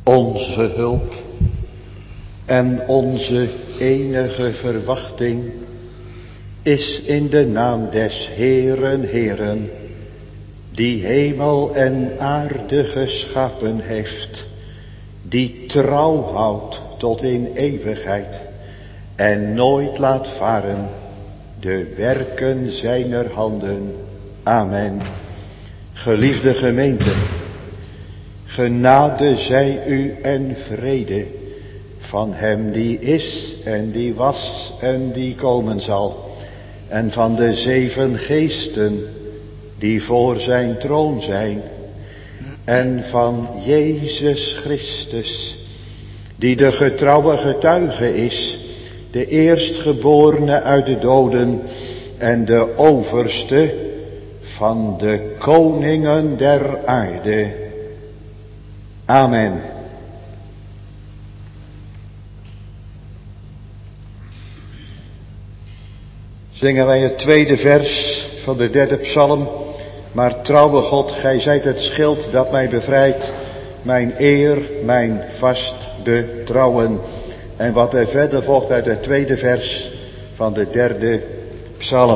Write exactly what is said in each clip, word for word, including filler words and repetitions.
Onze hulp en onze enige verwachting is in de naam des Heeren Heeren, die hemel en aarde geschapen heeft, die trouw houdt tot in eeuwigheid en nooit laat varen de werken zijner handen. Amen. Geliefde gemeente, genade zij u en vrede van hem die is en die was en die komen zal, en van de zeven geesten die voor zijn troon zijn, en van Jezus Christus, die de getrouwe getuige is, de eerstgeborene uit de doden en de overste van de koningen der aarde. Amen. Zingen wij het tweede vers van de derde psalm. Maar trouwe God, gij zijt het schild dat mij bevrijdt, mijn eer, mijn vast betrouwen. En wat er verder volgt uit het tweede vers van de derde psalm.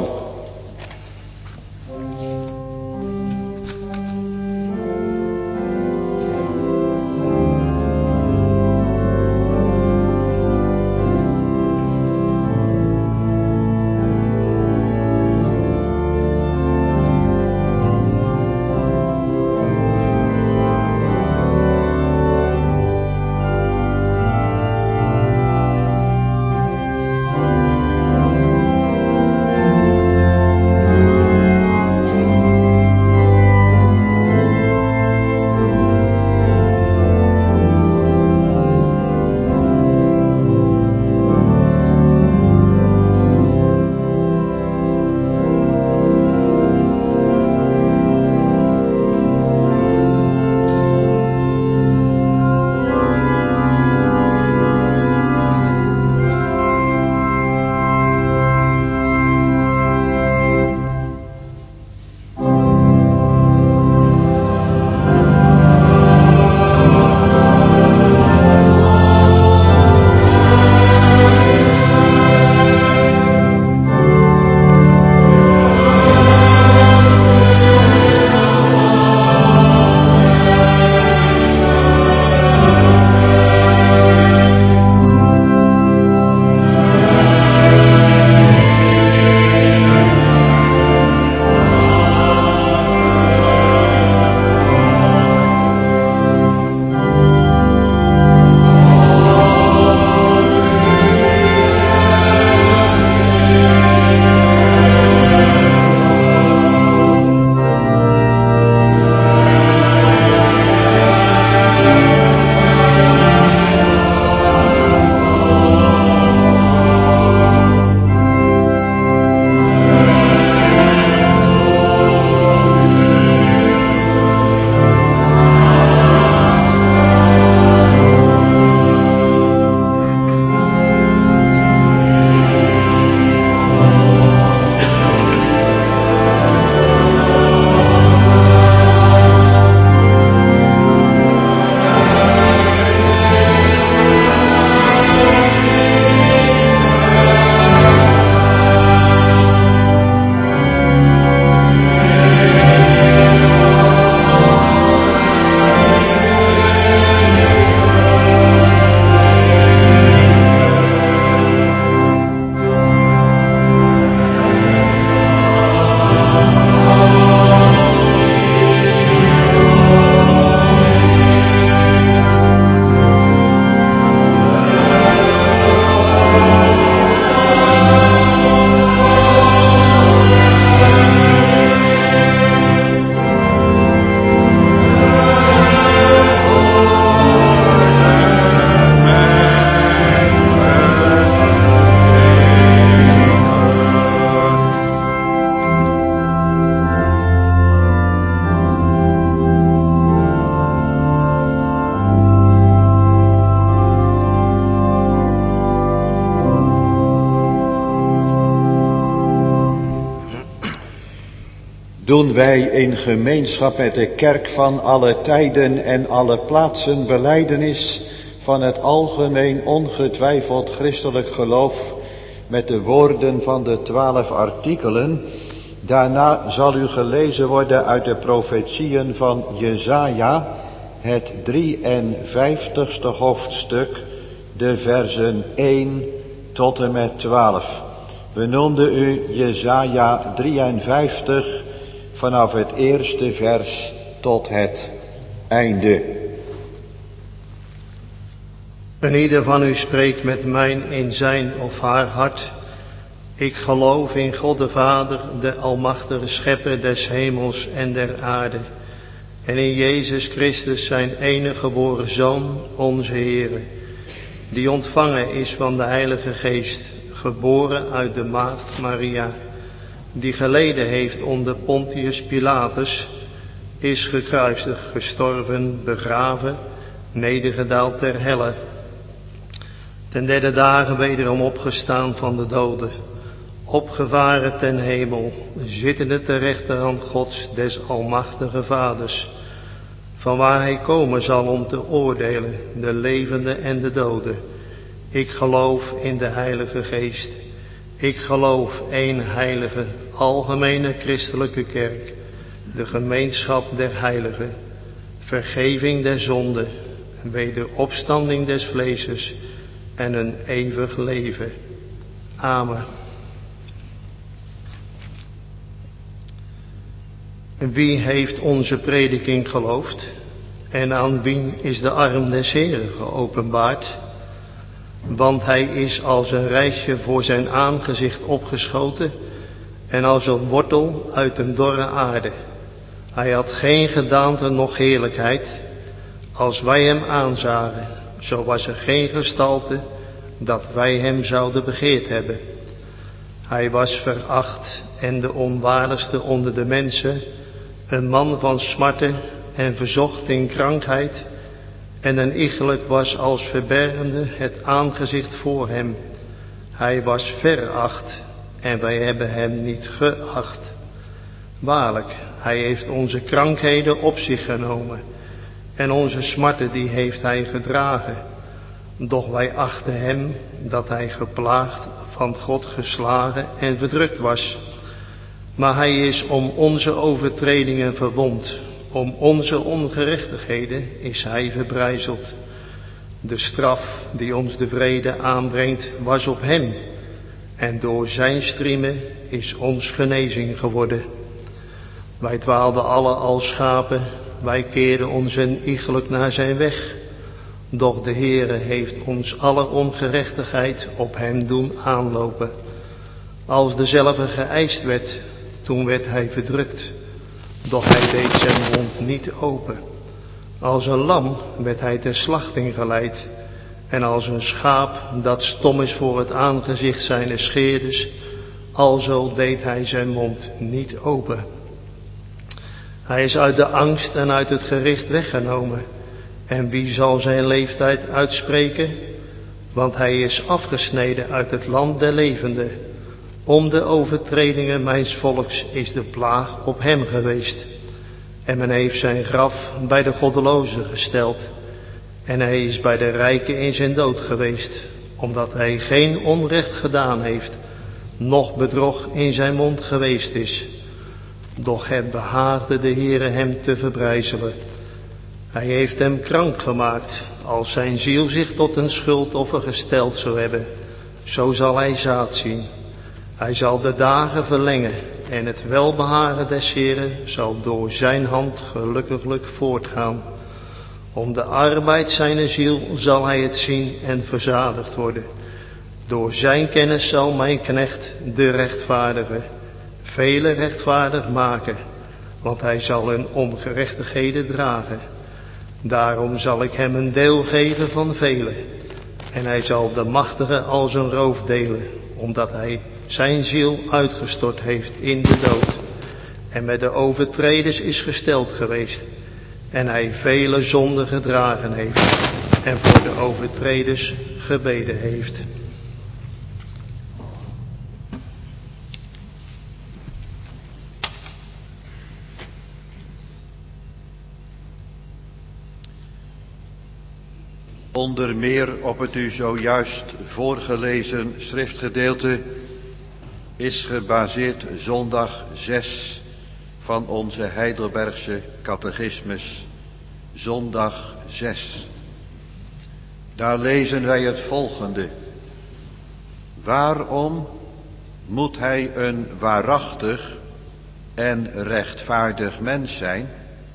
doen wij in gemeenschap met de kerk van alle tijden en alle plaatsen belijdenis van het algemeen ongetwijfeld christelijk geloof met de woorden van de twaalf artikelen. Daarna zal u gelezen worden uit de profetieën van Jesaja, het drieënvijftigste hoofdstuk, de versen één tot en met twaalf. We noemden u Jesaja drieënvijftig vanaf het eerste vers tot het einde. En ieder van u spreekt met mij in zijn of haar hart. Ik geloof in God de Vader, de almachtige schepper des hemels en der aarde. En in Jezus Christus zijn enige geboren Zoon, onze Heere, die ontvangen is van de Heilige Geest, geboren uit de maagd Maria, die geleden heeft onder Pontius Pilatus, is gekruisigd, gestorven, begraven, nedergedaald ter helle, ten derde dagen wederom opgestaan van de doden, opgevaren ten hemel, zittende ter rechterhand Gods des almachtige Vaders, van waar hij komen zal om te oordelen de levenden en de doden. Ik geloof in de Heilige Geest. Ik geloof één heilige, algemene christelijke kerk, de gemeenschap der heiligen, vergeving der zonden, wederopstanding des vleeses en een eeuwig leven. Amen. Wie heeft onze prediking geloofd? En aan wie is de arm des Heeren geopenbaard? Want hij is als een rijsje voor zijn aangezicht opgeschoten en als een wortel uit een dorre aarde. Hij had geen gedaante noch heerlijkheid. Als wij hem aanzagen, zo was er geen gestalte dat wij hem zouden begeerd hebben. Hij was veracht en de onwaardigste onder de mensen, een man van smarten en verzocht in krankheid, en een iegelijk was als verbergende het aangezicht voor hem. Hij was veracht en wij hebben hem niet geacht. Waarlijk, hij heeft onze krankheden op zich genomen en onze smarten die heeft hij gedragen. Doch wij achten hem dat hij geplaagd, van God geslagen en verdrukt was. Maar hij is om onze overtredingen verwond, om onze ongerechtigheden is hij verbrijzeld. De straf die ons de vrede aanbrengt was op hem, en door zijn striemen is ons genezing geworden. Wij dwaalden alle als schapen, wij keerden ons een iegelijk naar zijn weg. Doch de Heere heeft ons alle ongerechtigheid op hem doen aanlopen. Als dezelfde geëist werd, toen werd hij verdrukt, doch hij deed zijn mond niet open. Als een lam werd hij ter slachting geleid, en als een schaap dat stom is voor het aangezicht zijner scheerders, alzo deed hij zijn mond niet open. Hij is uit de angst en uit het gericht weggenomen, en wie zal zijn leeftijd uitspreken? Want hij is afgesneden uit het land der levenden. Om de overtredingen mijns volks is de plaag op hem geweest. En men heeft zijn graf bij de goddelozen gesteld. En hij is bij de rijken in zijn dood geweest, omdat hij geen onrecht gedaan heeft, noch bedrog in zijn mond geweest is. Doch het behaagde de Heere hem te verbrijzelen. Hij heeft hem krank gemaakt, als zijn ziel zich tot een schuldoffer gesteld zou hebben. Zo zal hij zaad zien. Hij zal de dagen verlengen en het welbehagen des Heeren zal door zijn hand gelukkiglijk voortgaan. Om de arbeid zijner ziel zal hij het zien en verzadigd worden. Door zijn kennis zal mijn knecht, de rechtvaardige, vele rechtvaardig maken, want hij zal hun ongerechtigheden dragen. Daarom zal ik hem een deel geven van velen, en hij zal de machtige als een roof delen, omdat hij zijn ziel uitgestort heeft in de dood, en met de overtreders is gesteld geweest, en hij vele zonden gedragen heeft, en voor de overtreders gebeden heeft. Onder meer op het u zojuist voorgelezen schriftgedeelte is gebaseerd zondag zes van onze Heidelbergse catechismus, zondag zes. Daar lezen wij het volgende. Waarom moet hij een waarachtig en rechtvaardig mens zijn?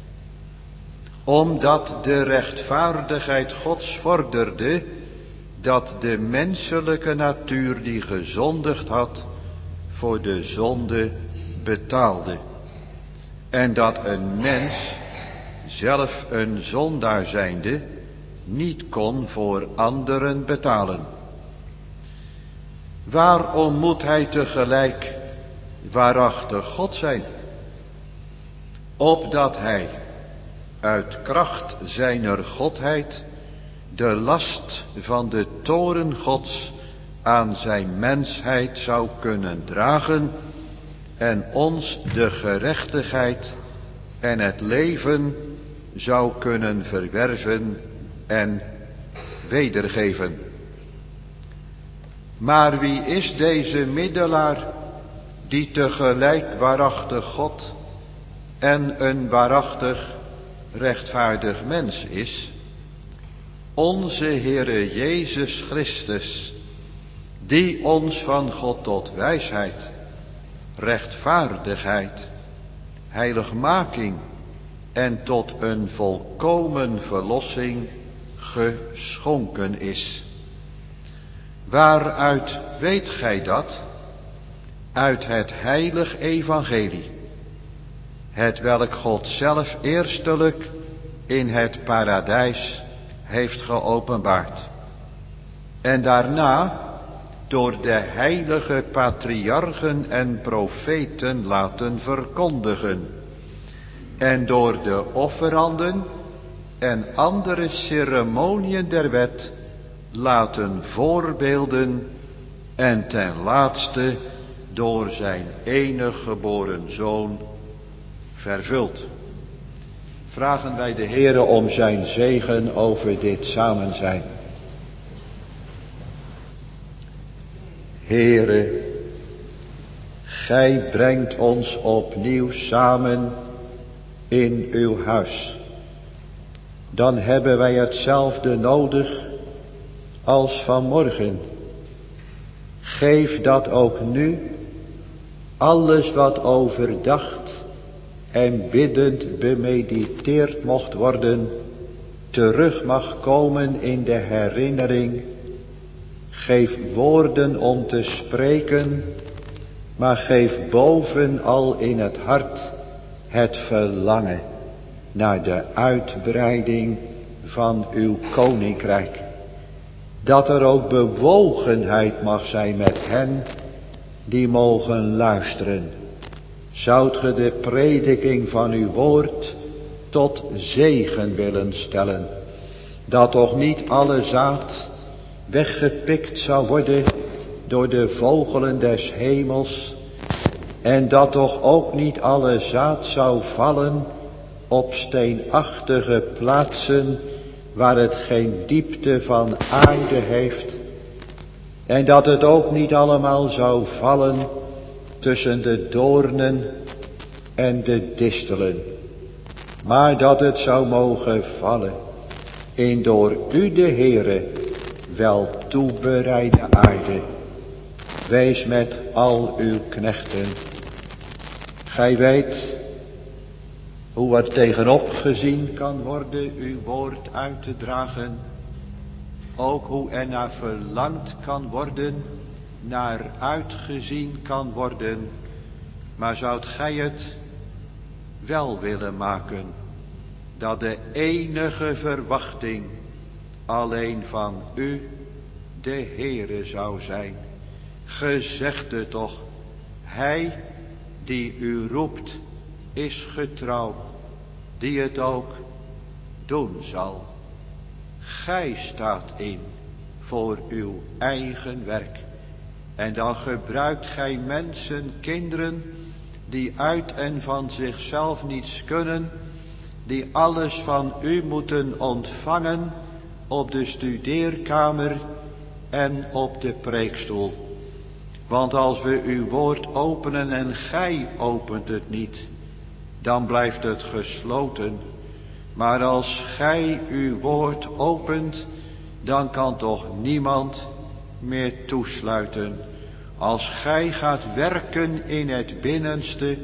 Omdat de rechtvaardigheid Gods vorderde dat de menselijke natuur die gezondigd had voor de zonde betaalde. En dat een mens, zelf een zondaar zijnde, niet kon voor anderen betalen. Waarom moet hij tegelijk waarachtig God zijn? Opdat hij uit kracht zijner godheid de last van de toorn Gods aan zijn mensheid zou kunnen dragen en ons de gerechtigheid en het leven zou kunnen verwerven en wedergeven. Maar wie is deze middelaar die tegelijk waarachtig God en een waarachtig rechtvaardig mens is? Onze Heere Jezus Christus, die ons van God tot wijsheid, rechtvaardigheid, heiligmaking en tot een volkomen verlossing geschonken is. Waaruit weet gij dat? Uit het heilig evangelie, het welk God zelf eerstelijk in het paradijs heeft geopenbaard. En daarna door de heilige patriarchen en profeten laten verkondigen. En door de offeranden en andere ceremoniën der wet laten voorbeelden en ten laatste door zijn enig geboren Zoon vervuld. Vragen wij de Heere om zijn zegen over dit samenzijn. Heere, gij brengt ons opnieuw samen in uw huis. Dan hebben wij hetzelfde nodig als vanmorgen. Geef dat ook nu alles wat overdacht en biddend bemediteerd mocht worden, terug mag komen in de herinnering. Geef woorden om te spreken, maar geef bovenal in het hart het verlangen naar de uitbreiding van uw koninkrijk. Dat er ook bewogenheid mag zijn met hen die mogen luisteren. Zoudt ge de prediking van uw woord tot zegen willen stellen, dat toch niet alle zaad weggepikt zou worden door de vogelen des hemels, en dat toch ook niet alle zaad zou vallen op steenachtige plaatsen waar het geen diepte van aarde heeft, en dat het ook niet allemaal zou vallen tussen de doornen en de distelen, maar dat het zou mogen vallen in door u de Heere wel toebereide aarde. Wees met al uw knechten. Gij weet hoe er tegenop gezien kan worden uw woord uit te dragen. Ook hoe er naar verlangd kan worden, naar uitgezien kan worden. Maar zoudt gij het wel willen maken, dat de enige verwachting alleen van u, de Heere, zou zijn. Gezegde toch, hij die u roept is getrouw, die het ook doen zal. Gij staat in voor uw eigen werk. En dan gebruikt gij mensen, kinderen, die uit en van zichzelf niets kunnen, die alles van u moeten ontvangen, op de studeerkamer en op de preekstoel. Want als we uw woord openen en gij opent het niet, dan blijft het gesloten. Maar als gij uw woord opent, dan kan toch niemand meer toesluiten. Als gij gaat werken in het binnenste,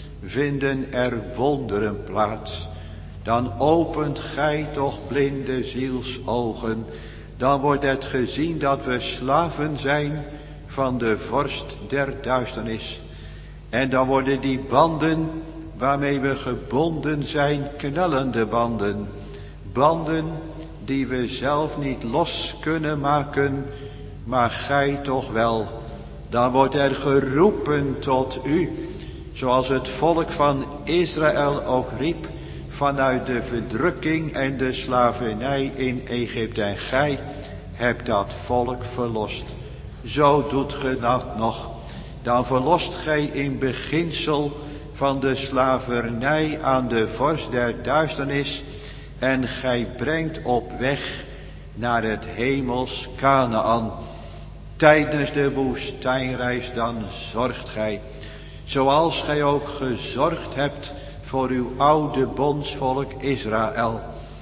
vinden er wonderen plaats. Dan opent gij toch blinde zielsogen. Dan wordt het gezien dat we slaven zijn van de vorst der duisternis. En dan worden die banden waarmee we gebonden zijn, knellende banden. Banden die we zelf niet los kunnen maken, maar gij toch wel. Dan wordt er geroepen tot u, zoals het volk van Israël ook riep, vanuit de verdrukking en de slavernij in Egypte. En gij hebt dat volk verlost. Zo doet ge dat nog. Dan verlost gij in beginsel van de slavernij aan de vorst der duisternis. En gij brengt op weg naar het hemels Kanaän. Tijdens de woestijnreis dan zorgt gij, zoals gij ook gezorgd hebt voor uw oude bondsvolk Israël.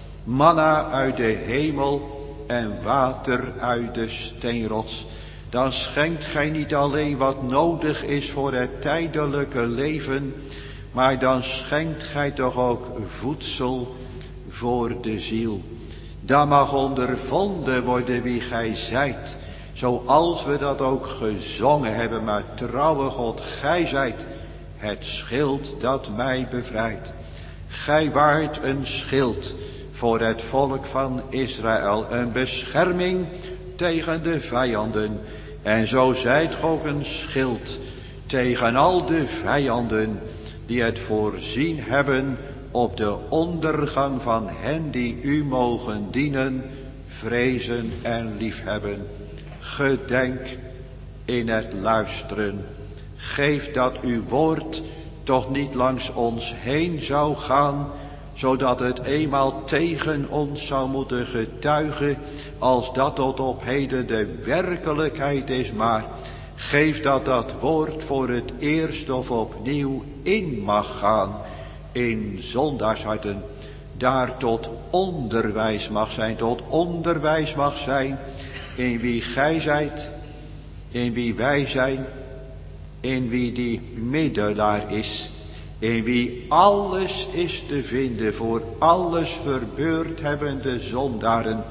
Manna uit de hemel en water uit de steenrots. Dan schenkt gij niet alleen wat nodig is voor het tijdelijke leven, maar dan schenkt gij toch ook voedsel voor de ziel. Dan mag ondervonden worden wie gij zijt, zoals we dat ook gezongen hebben. Maar trouwe God, gij zijt het schild dat mij bevrijdt. Gij waart een schild voor het volk van Israël, een bescherming tegen de vijanden. En zo zijt gij ook een schild tegen al de vijanden die het voorzien hebben op de ondergang van hen die u mogen dienen, vrezen en liefhebben. Gedenk in het luisteren. Geef dat uw woord toch niet langs ons heen zou gaan, zodat het eenmaal tegen ons zou moeten getuigen, als dat tot op heden de werkelijkheid is. Maar geef dat dat woord voor het eerst of opnieuw in mag gaan in zondaarsharten. Daar tot onderwijs mag zijn, tot onderwijs mag zijn in wie gij zijt, in wie wij zijn, in wie die middelaar is, in wie alles is te vinden voor alles verbeurd hebbende zondaren,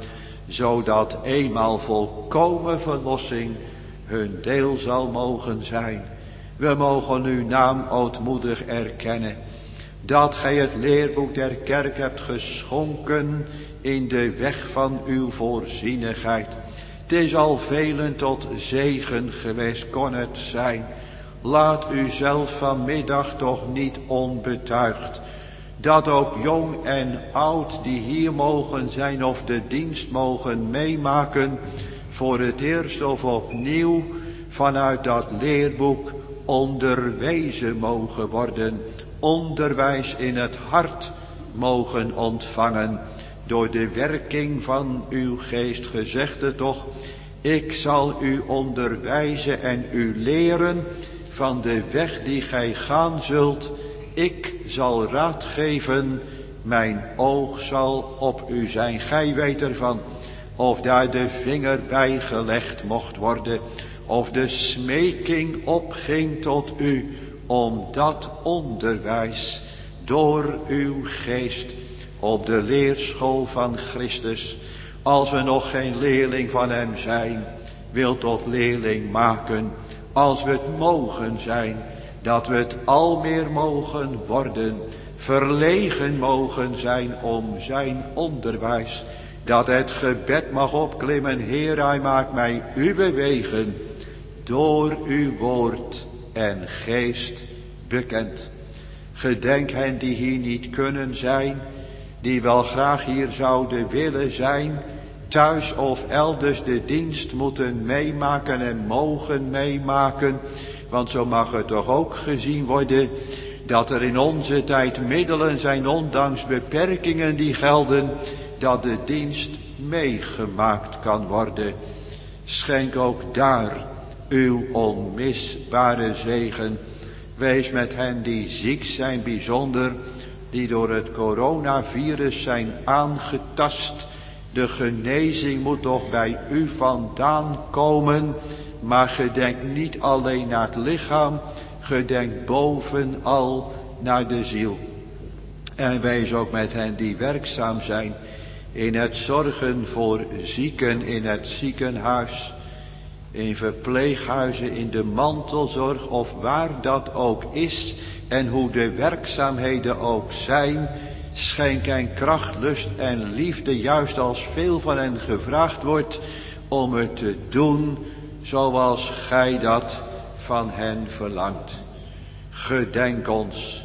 zodat eenmaal volkomen verlossing hun deel zal mogen zijn. We mogen uw naam ootmoedig erkennen, dat gij het leerboek der kerk hebt geschonken in de weg van uw voorzienigheid. Het is al velen tot zegen geweest, kon het zijn. Laat u zelf vanmiddag toch niet onbetuigd, dat ook jong en oud die hier mogen zijn of de dienst mogen meemaken, voor het eerst of opnieuw vanuit dat leerboek onderwezen mogen worden, onderwijs in het hart mogen ontvangen, door de werking van uw geest. Gezegde toch, ik zal u onderwijzen en u leren van de weg die gij gaan zult. Ik zal raad geven, mijn oog zal op u zijn. Gij weet ervan, of daar de vinger bij gelegd mocht worden, of de smeking opging tot u, om dat onderwijs door uw geest op de leerschool van Christus, als we nog geen leerling van hem zijn, wil tot leerling maken. Als we het mogen zijn, dat we het al meer mogen worden, verlegen mogen zijn om zijn onderwijs, dat het gebed mag opklimmen, Heer, hij maakt mij uw wegen, door uw woord en geest bekend. Gedenk hen die hier niet kunnen zijn, die wel graag hier zouden willen zijn, thuis of elders de dienst moeten meemaken en mogen meemaken. Want zo mag het toch ook gezien worden dat er in onze tijd middelen zijn, ondanks beperkingen die gelden, dat de dienst meegemaakt kan worden. Schenk ook daar uw onmisbare zegen. Wees met hen die ziek zijn bijzonder, die door het coronavirus zijn aangetast. De genezing moet toch bij u vandaan komen, maar gedenk niet alleen naar het lichaam, gedenk bovenal naar de ziel. En wees ook met hen die werkzaam zijn in het zorgen voor zieken in het ziekenhuis, in verpleeghuizen, in de mantelzorg of waar dat ook is en hoe de werkzaamheden ook zijn. Schenk hen kracht, lust en liefde, juist als veel van hen gevraagd wordt om het te doen zoals gij dat van hen verlangt. Gedenk ons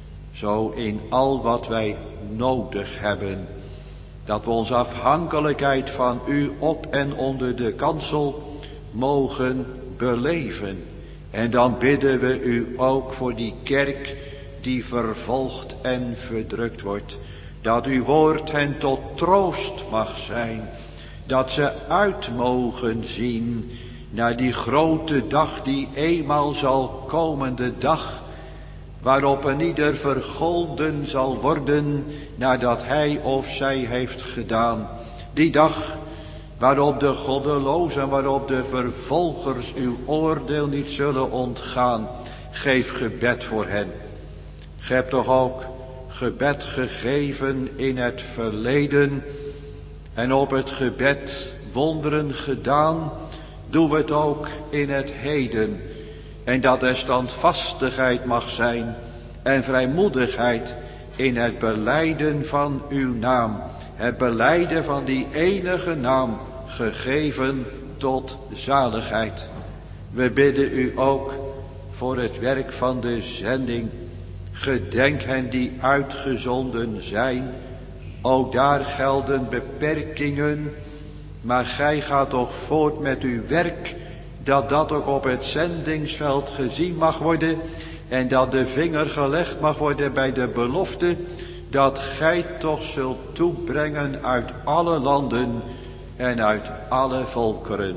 zo in al wat wij nodig hebben, dat we onze afhankelijkheid van u op en onder de kansel mogen beleven. En dan bidden we u ook voor die kerk die vervolgd en verdrukt wordt, dat uw woord hen tot troost mag zijn, dat ze uit mogen zien naar die grote dag die eenmaal zal komen, de dag waarop een ieder vergolden zal worden nadat hij of zij heeft gedaan. Die dag waarop de goddelozen, waarop de vervolgers uw oordeel niet zullen ontgaan. Geef gebed voor hen. Ge hebt toch ook gebed gegeven in het verleden en op het gebed wonderen gedaan. Doe het ook in het heden. En dat er standvastigheid mag zijn en vrijmoedigheid in het belijden van uw naam. Het belijden van die enige naam, gegeven tot zaligheid. We bidden u ook voor het werk van de zending. Gedenk hen die uitgezonden zijn. Ook daar gelden beperkingen, maar gij gaat toch voort met uw werk, dat dat ook op het zendingsveld gezien mag worden en dat de vinger gelegd mag worden bij de belofte dat gij toch zult toebrengen uit alle landen en uit alle volkeren.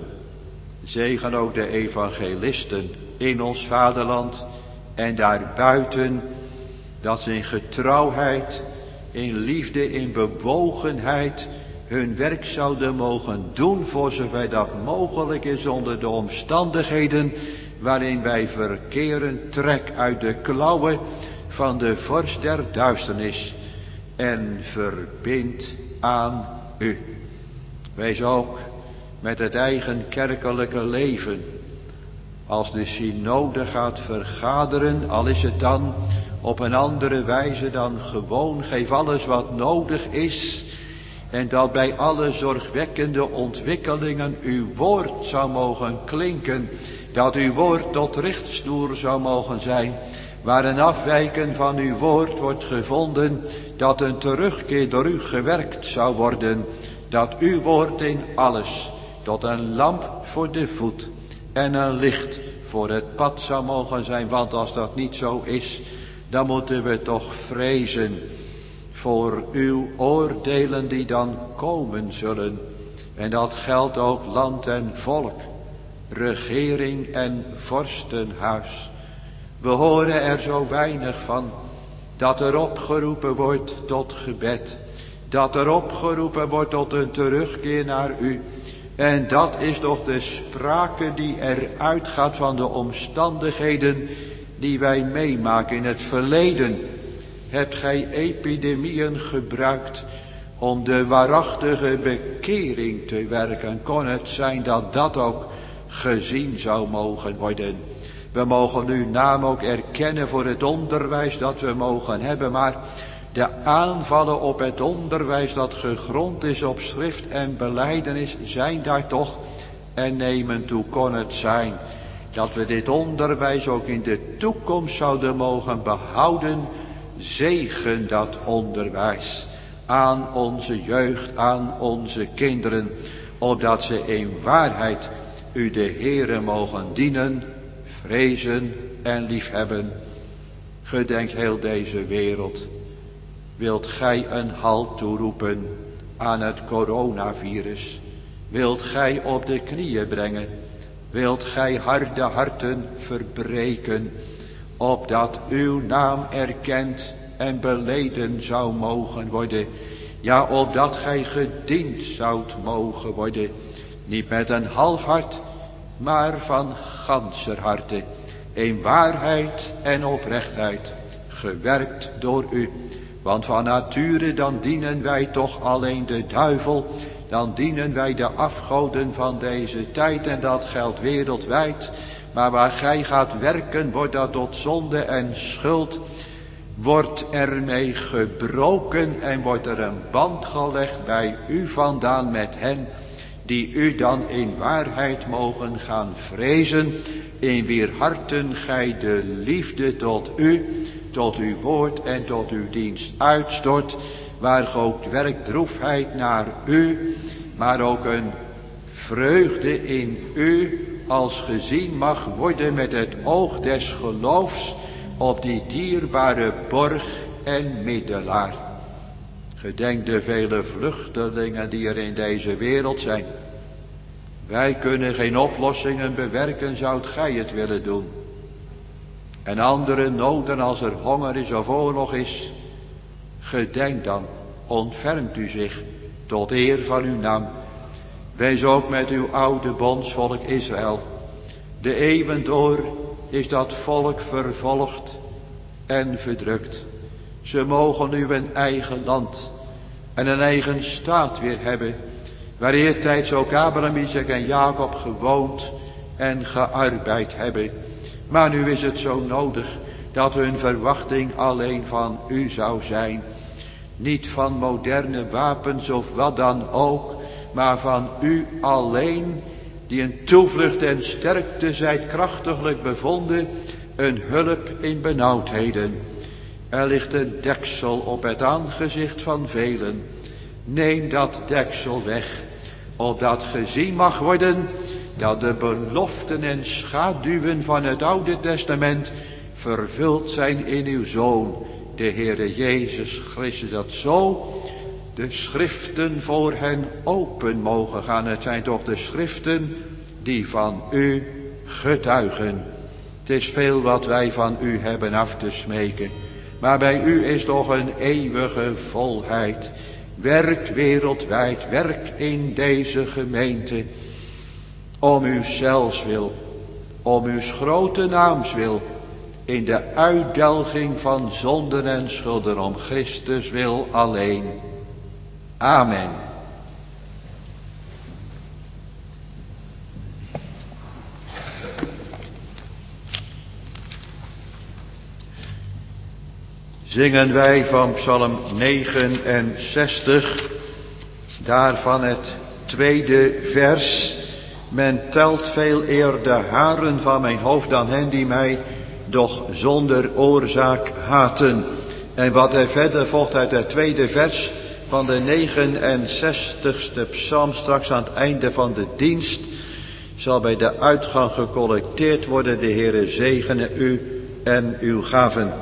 Zegen ook de evangelisten in ons vaderland en daarbuiten, dat ze in getrouwheid, in liefde, in bewogenheid hun werk zouden mogen doen, voor zover dat mogelijk is onder de omstandigheden waarin wij verkeren. Trek uit de klauwen van de vorst der duisternis en verbind aan u. Wees ook met het eigen kerkelijke leven, als de synode gaat vergaderen, al is het dan op een andere wijze dan gewoon, geef alles wat nodig is, en dat bij alle zorgwekkende ontwikkelingen uw woord zou mogen klinken, dat uw woord tot richtsnoer zou mogen zijn, waar een afwijken van uw woord wordt gevonden, dat een terugkeer door u gewerkt zou worden, dat uw woord in alles tot een lamp voor de voet en een licht voor het pad zou mogen zijn. Want als dat niet zo is, dan moeten we toch vrezen voor uw oordelen die dan komen zullen. En dat geldt ook land en volk, regering en vorstenhuis. We horen er zo weinig van, dat er opgeroepen wordt tot gebed, dat er opgeroepen wordt tot een terugkeer naar u. En dat is toch de sprake die eruit gaat van de omstandigheden die wij meemaken. In het verleden hebt gij epidemieën gebruikt om de waarachtige bekering te werken. Kon het zijn dat dat ook gezien zou mogen worden. We mogen uw naam ook erkennen voor het onderwijs dat we mogen hebben, maar de aanvallen op het onderwijs dat gegrond is op schrift en belijdenis zijn daar toch en nemen toe. Kon het zijn dat we dit onderwijs ook in de toekomst zouden mogen behouden. Zegen dat onderwijs aan onze jeugd, aan onze kinderen, opdat ze in waarheid u de Heere mogen dienen, vrezen en liefhebben. Gedenk heel deze wereld. Wilt gij een halt toeroepen aan het coronavirus, wilt gij op de knieën brengen, wilt gij harde harten verbreken, opdat uw naam erkend en beleden zou mogen worden, ja, opdat gij gediend zoudt mogen worden, niet met een half hart, maar van ganser harte, in waarheid en oprechtheid, gewerkt door u. Want van nature dan dienen wij toch alleen de duivel, dan dienen wij de afgoden van deze tijd en dat geldt wereldwijd. Maar waar gij gaat werken, wordt dat tot zonde en schuld, wordt ermee gebroken en wordt er een band gelegd bij u vandaan met hen, die u dan in waarheid mogen gaan vrezen, in wier harten gij de liefde tot u, tot uw woord en tot uw dienst uitstort, waar ook werkdroefheid naar u, maar ook een vreugde in u, als gezien mag worden met het oog des geloofs op die dierbare borg en middelaar. Gedenk de vele vluchtelingen die er in deze wereld zijn. Wij kunnen geen oplossingen bewerken, zoudt gij het willen doen. En andere noden als er honger is of oorlog is. Gedenk dan, ontfermt u zich tot eer van uw naam. Wees ook met uw oude bondsvolk Israël. De eeuwen door is dat volk vervolgd en verdrukt. Ze mogen nu een eigen land en een eigen staat weer hebben, waar eertijds ook Abraham, Isaac en Jacob gewoond en gearbeid hebben. Maar nu is het zo nodig dat hun verwachting alleen van u zou zijn. Niet van moderne wapens of wat dan ook, maar van u alleen, die een toevlucht en sterkte zijt krachtiglijk bevonden, een hulp in benauwdheden. Er ligt een deksel op het aangezicht van velen. Neem dat deksel weg, opdat gezien mag worden dat de beloften en schaduwen van het Oude Testament vervuld zijn in uw Zoon, de Heere Jezus Christus, dat zo de schriften voor hen open mogen gaan. Het zijn toch de schriften die van u getuigen. Het is veel wat wij van u hebben af te smeken, maar bij u is toch een eeuwige volheid. Werk wereldwijd, werk in deze gemeente, om uw zelfs wil, om uw grote naams wil, in de uitdelging van zonden en schulden, om Christus wil alleen. Amen. Zingen wij van Psalm negenenzestig, daarvan het tweede vers. Men telt veel eer de haren van mijn hoofd dan hen die mij doch zonder oorzaak haten. En wat er verder volgt uit het tweede vers van de negenenzestigste psalm, straks aan het einde van de dienst, zal bij de uitgang gecollecteerd worden. De Heere zegene u en uw gaven.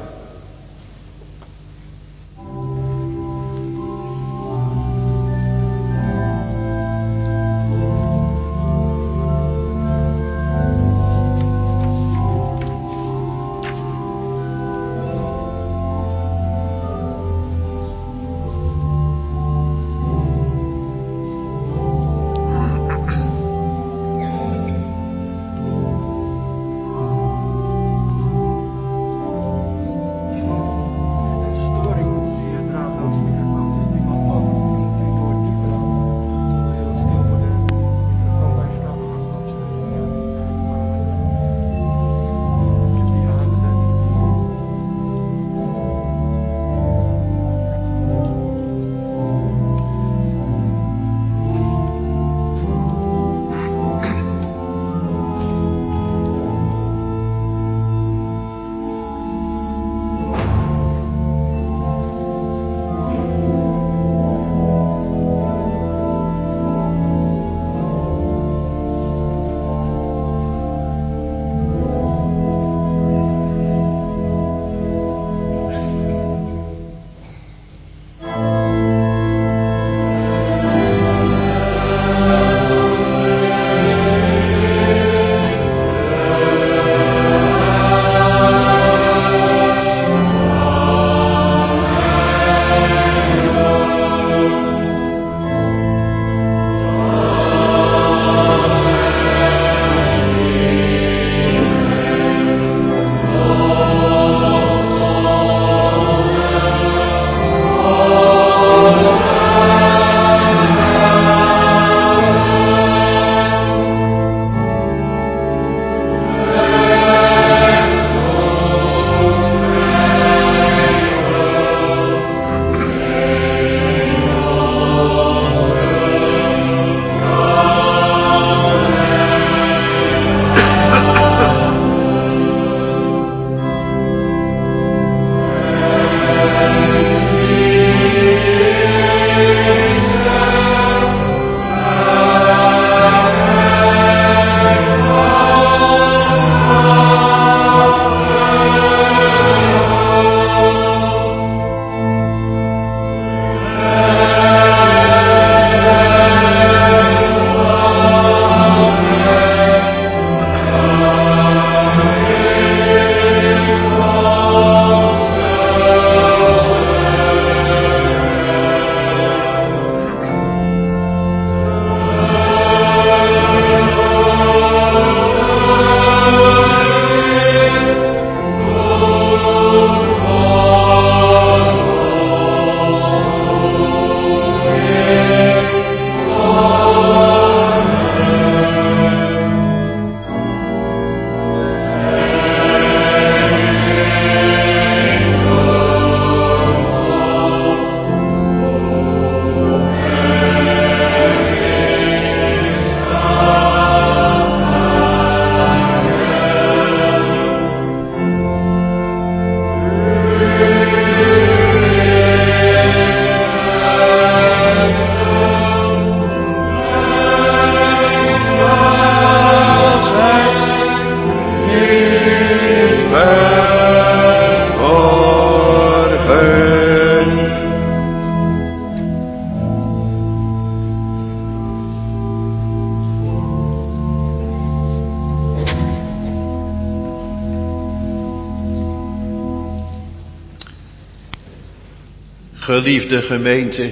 Geliefde gemeente,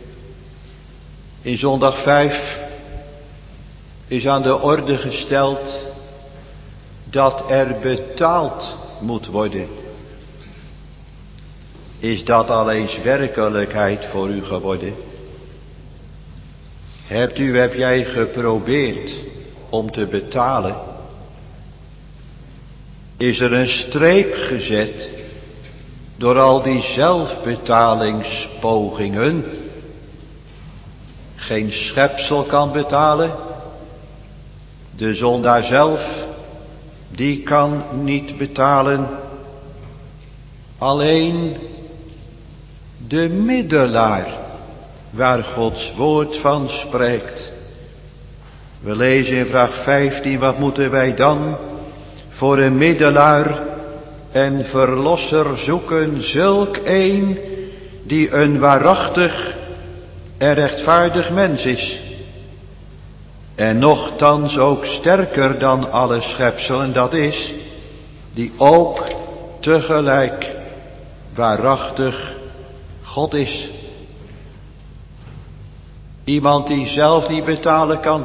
in zondag vijf is aan de orde gesteld dat er betaald moet worden. Is dat al eens werkelijkheid voor u geworden? Hebt u, heb jij geprobeerd om te betalen? Is er een streep gezet door al die zelfbetalingspogingen? Geen schepsel kan betalen. De zondaar zelf, die kan niet betalen. Alleen de middelaar, waar Gods woord van spreekt. We lezen in vraag vijftien, wat moeten wij dan voor een middelaar en verlosser zoeken? Zulk een die een waarachtig en rechtvaardig mens is. En nochtans ook sterker dan alle schepselen, dat is, die ook tegelijk waarachtig God is. Iemand die zelf niet betalen kan.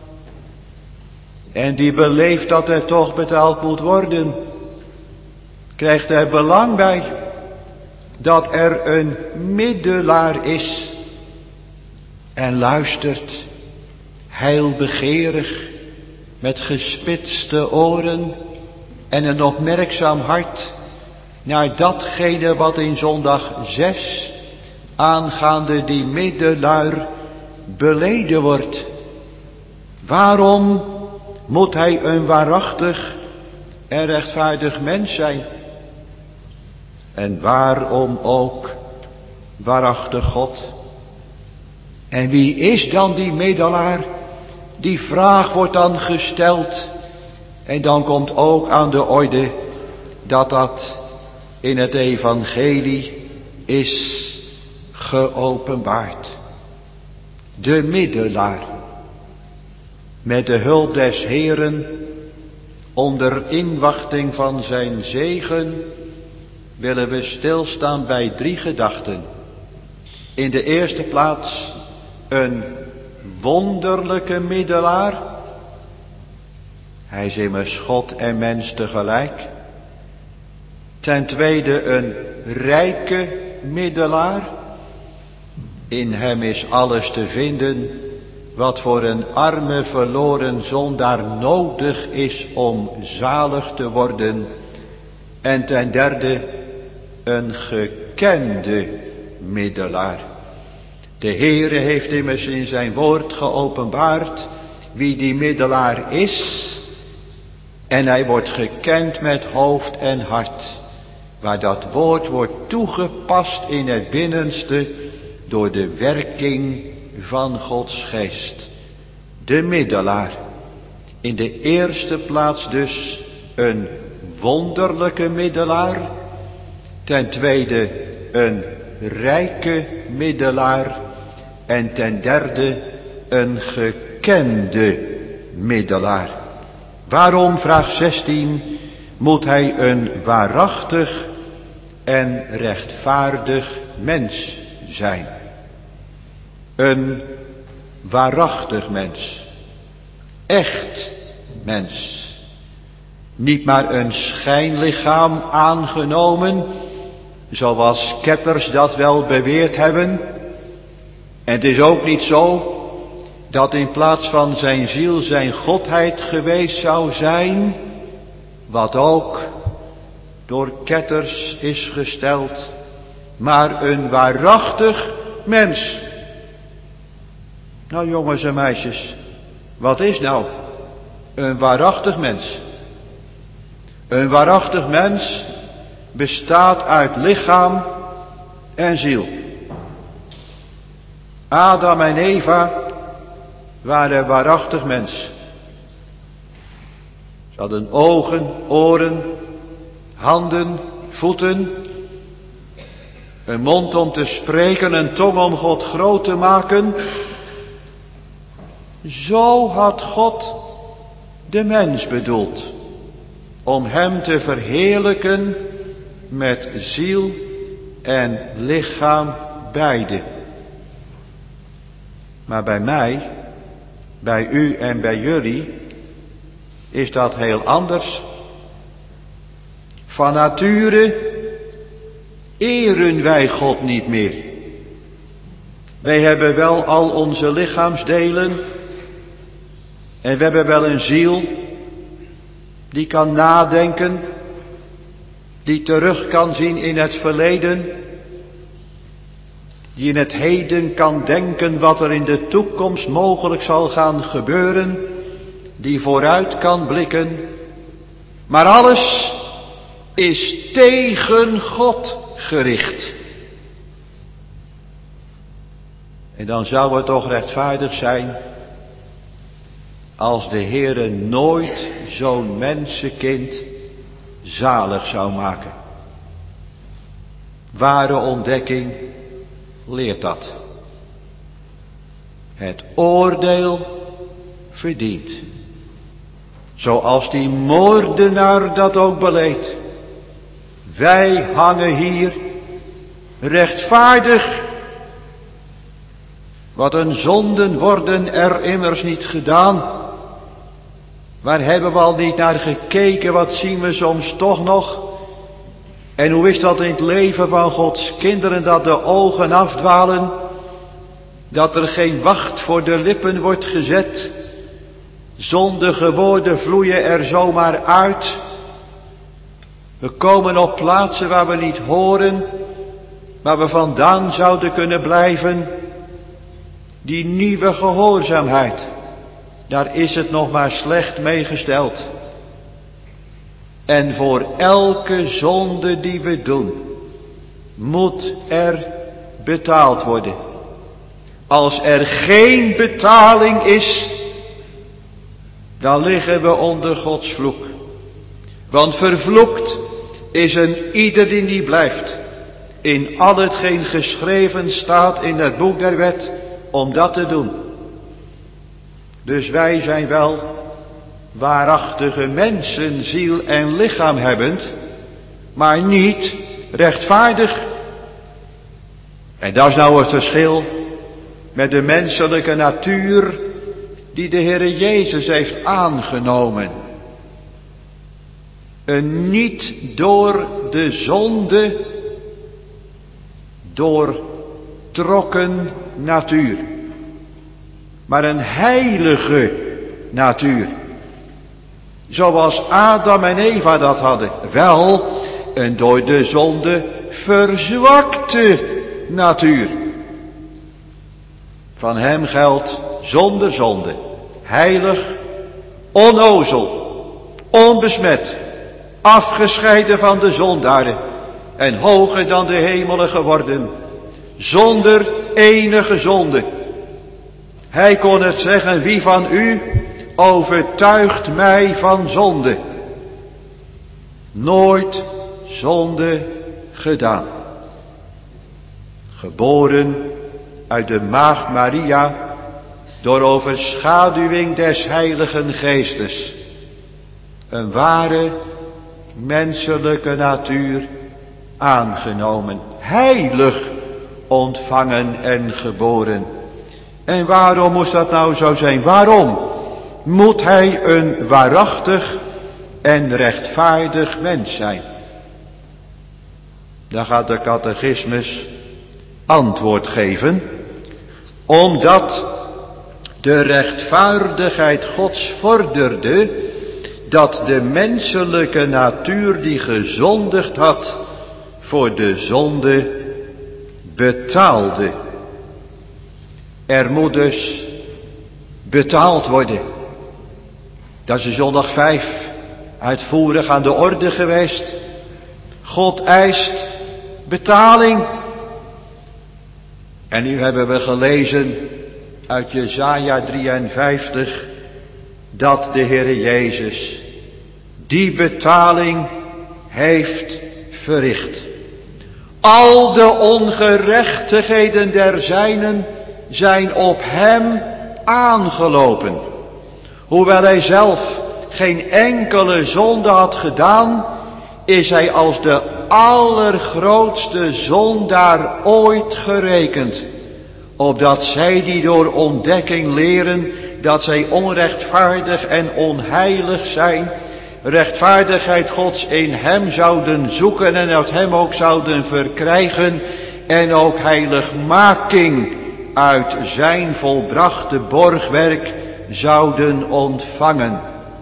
En die beleeft dat er toch betaald moet worden. Krijgt er belang bij dat er een middelaar is. En luistert heilbegeerig met gespitste oren en een opmerkzaam hart naar datgene wat in zondag zes aangaande die middelaar beleden wordt. Waarom moet hij een waarachtig en rechtvaardig mens zijn? En waarom ook waarachtig God? En wie is dan die middelaar? Die vraag wordt dan gesteld. En dan komt ook aan de orde dat dat in het evangelie is geopenbaard. De middelaar. Met de hulp des Heeren, onder inwachting van zijn zegen, willen we stilstaan bij drie gedachten. In de eerste plaats een wonderlijke middelaar. Hij is immers God en mens tegelijk. Ten tweede een rijke middelaar. In hem is alles te vinden wat voor een arme verloren zondaar nodig is om zalig te worden. En ten derde een gekende middelaar. De Heere heeft immers in zijn woord geopenbaard wie die middelaar is. En hij wordt gekend met hoofd en hart. Waar dat woord wordt toegepast in het binnenste door de werking van Gods geest. De middelaar. In de eerste plaats dus een wonderlijke middelaar. Ten tweede een rijke middelaar. En ten derde een gekende middelaar. Waarom, vraag zestien, moet hij een waarachtig en rechtvaardig mens zijn? Een waarachtig mens. Echt mens. Niet maar een schijnlichaam aangenomen, zoals ketters dat wel beweerd hebben. En het is ook niet zo dat in plaats van zijn ziel zijn godheid geweest zou zijn, wat ook door ketters is gesteld, maar een waarachtig mens. Nou jongens en meisjes, wat is nou een waarachtig mens? Een waarachtig mens bestaat uit lichaam en ziel. Adam en Eva waren waarachtig mens. Ze hadden ogen, oren, handen, voeten, een mond om te spreken, een tong om God groot te maken. Zo had God de mens bedoeld, om hem te verheerlijken met ziel en lichaam beide. Maar bij mij, bij u en bij jullie, is dat heel anders. Van nature eren wij God niet meer. Wij hebben wel al onze lichaamsdelen en we hebben wel een ziel die kan nadenken, die terug kan zien in het verleden, die in het heden kan denken wat er in de toekomst mogelijk zal gaan gebeuren, die vooruit kan blikken. Maar alles is tegen God gericht. En dan zou het toch rechtvaardig zijn als de Heere nooit zo'n mensenkind zalig zou maken. Ware ontdekking leert dat. Het oordeel verdient. Zoals die moordenaar dat ook beleed. Wij hangen hier rechtvaardig. Wat een zonden worden er immers niet gedaan. Waar hebben we al niet naar gekeken? Wat zien we soms toch nog? En hoe is dat in het leven van Gods kinderen, dat de ogen afdwalen? Dat er geen wacht voor de lippen wordt gezet? Zondige woorden vloeien er zomaar uit. We komen op plaatsen waar we niet horen, waar we vandaan zouden kunnen blijven. Die nieuwe gehoorzaamheid, daar is het nog maar slecht mee gesteld. En voor elke zonde die we doen, moet er betaald worden. Als er geen betaling is, dan liggen we onder Gods vloek. Want vervloekt is een ieder die niet blijft in al hetgeen geschreven staat in het boek der wet, om dat te doen. Dus wij zijn wel waarachtige mensen, ziel en lichaam hebbend, maar niet rechtvaardig. En dat is nou het verschil met de menselijke natuur die de Heere Jezus heeft aangenomen. Een niet door de zonde doortrokken natuur, maar een heilige natuur. Zoals Adam en Eva dat hadden. Wel een door de zonde verzwakte natuur. Van hem geldt zonder zonde, heilig, onnozel, onbesmet, afgescheiden van de zondaren en hoger dan de hemelen geworden, zonder enige zonde. Hij kon het zeggen, wie van u overtuigt mij van zonde? Nooit zonde gedaan. Geboren uit de maagd Maria, door overschaduwing des Heiligen Geestes. Een ware menselijke natuur aangenomen. Heilig ontvangen en geboren. En waarom moest dat nou zo zijn? Waarom moet hij een waarachtig en rechtvaardig mens zijn? Dan gaat de catechismus antwoord geven. Omdat de rechtvaardigheid Gods vorderde dat de menselijke natuur die gezondigd had voor de zonde betaalde. Er moet dus betaald worden. Dat is in zondag vijf uitvoerig aan de orde geweest. God eist betaling. En nu hebben we gelezen uit Jesaja drieënvijftig dat de Heere Jezus die betaling heeft verricht. Al de ongerechtigheden der zijnen zijn op hem aangelopen. Hoewel hij zelf geen enkele zonde had gedaan, is hij als de allergrootste zondaar ooit gerekend, opdat zij die door ontdekking leren dat zij onrechtvaardig en onheilig zijn, rechtvaardigheid Gods in hem zouden zoeken en uit hem ook zouden verkrijgen en ook heiligmaking uit zijn volbrachte borgwerk zouden ontvangen.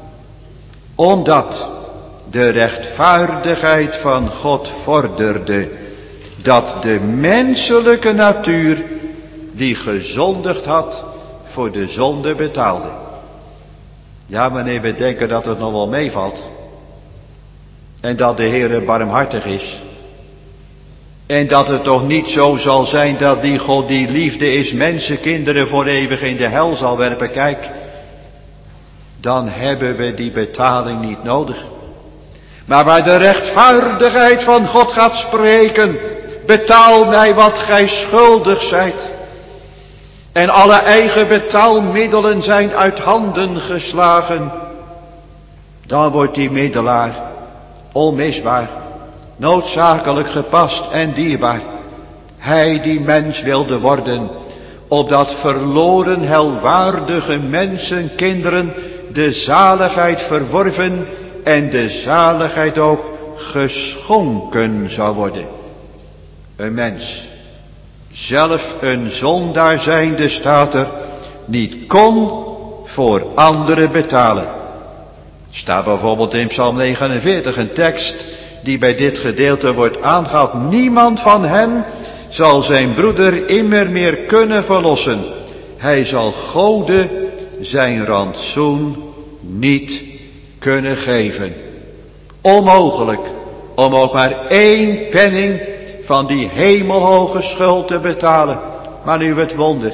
Omdat de rechtvaardigheid van God vorderde dat de menselijke natuur die gezondigd had voor de zonde betaalde. Ja, wanneer we denken dat het nog wel meevalt en dat de Heere barmhartig is en dat het toch niet zo zal zijn dat die God die liefde is mensenkinderen voor eeuwig in de hel zal werpen, kijk, dan hebben we die betaling niet nodig. Maar waar de rechtvaardigheid van God gaat spreken, betaal mij wat gij schuldig zijt. En alle eigen betaalmiddelen zijn uit handen geslagen. Dan wordt die middelaar onmisbaar, noodzakelijk gepast en dierbaar. Hij die mens wilde worden, opdat verloren helwaardige mensenkinderen de zaligheid verworven en de zaligheid ook geschonken zou worden. Een mens, zelf een zondaar zijnde, staat er, niet kon voor anderen betalen. Staat bijvoorbeeld in Psalm negenenveertig een tekst die bij dit gedeelte wordt aangehaald. Niemand van hen zal zijn broeder immer meer kunnen verlossen. Hij zal Gode zijn rantsoen niet kunnen geven. Onmogelijk om ook maar één penning van die hemelhoge schuld te betalen. Maar nu het wonder.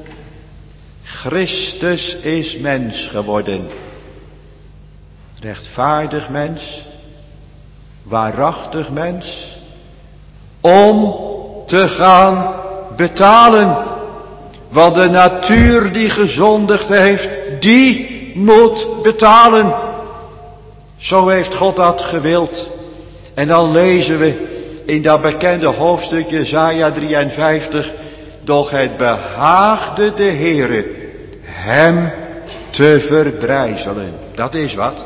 Christus is mens geworden. Rechtvaardig mens. Waarachtig mens. Om te gaan betalen. Want de natuur die gezondigd heeft, die moet betalen. Zo heeft God dat gewild. En dan lezen we in dat bekende hoofdstuk Jesaja drieënvijftig. Doch het behaagde de Heere hem te verbrijzelen. Dat is wat.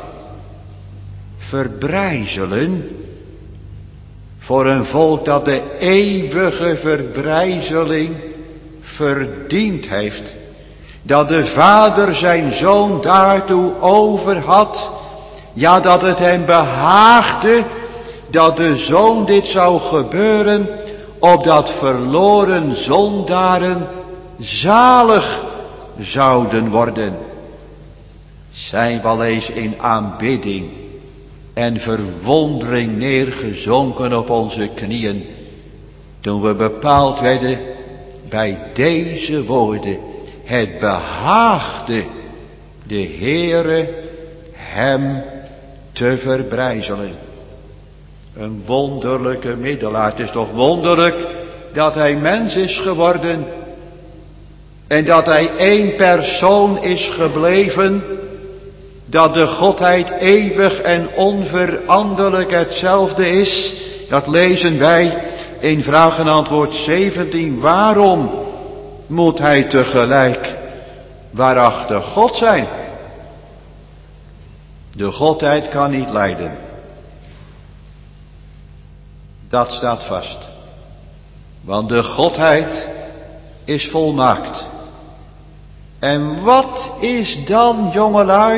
Verbrijzelen. Voor een volk dat de eeuwige verbrijzeling verdiend heeft. Dat de vader zijn zoon daartoe over had. Ja, dat het hem behaagde dat de zoon dit zou gebeuren, opdat verloren zondaren zalig zouden worden. Zijn we al eens in aanbidding en verwondering neergezonken op onze knieën, toen we bepaald werden bij deze woorden. Het behaagde de Heere hem te verbrijzelen. Een wonderlijke middelaar. Het is toch wonderlijk dat hij mens is geworden. En dat hij één persoon is gebleven. Dat de Godheid eeuwig en onveranderlijk hetzelfde is. Dat lezen wij in vraag en antwoord zeventien. Waarom moet hij tegelijk waarachtig God zijn? De Godheid kan niet lijden. Dat staat vast. Want de Godheid is volmaakt. En wat is dan, jongelui,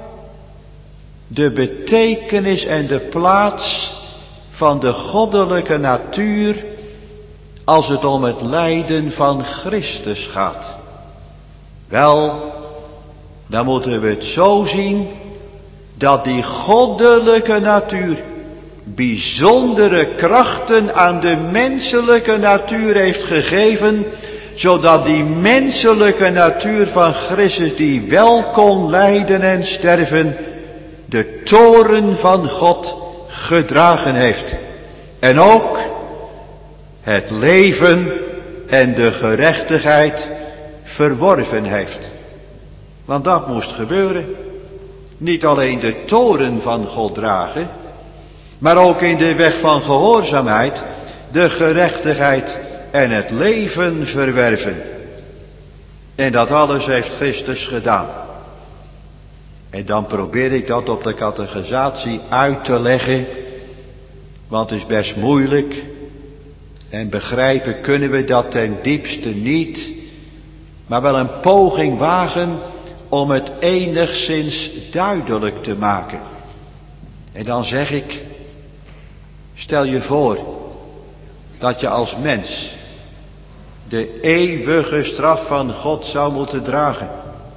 de betekenis en de plaats van de goddelijke natuur als het om het lijden van Christus gaat? Wel, dan moeten we het zo zien dat die goddelijke natuur bijzondere krachten aan de menselijke natuur heeft gegeven, zodat die menselijke natuur van Christus, die wel kon lijden en sterven, de toorn van God gedragen heeft. En ook het leven en de gerechtigheid verworven heeft. Want dat moest gebeuren. Niet alleen de toorn van God dragen, maar ook in de weg van gehoorzaamheid de gerechtigheid en het leven verwerven. En dat alles heeft Christus gedaan. En dan probeer ik dat op de catechisatie uit te leggen, want het is best moeilijk. En begrijpen kunnen we dat ten diepste niet, maar wel een poging wagen om het enigszins duidelijk te maken. En dan zeg ik, stel je voor dat je als mens de eeuwige straf van God zou moeten dragen.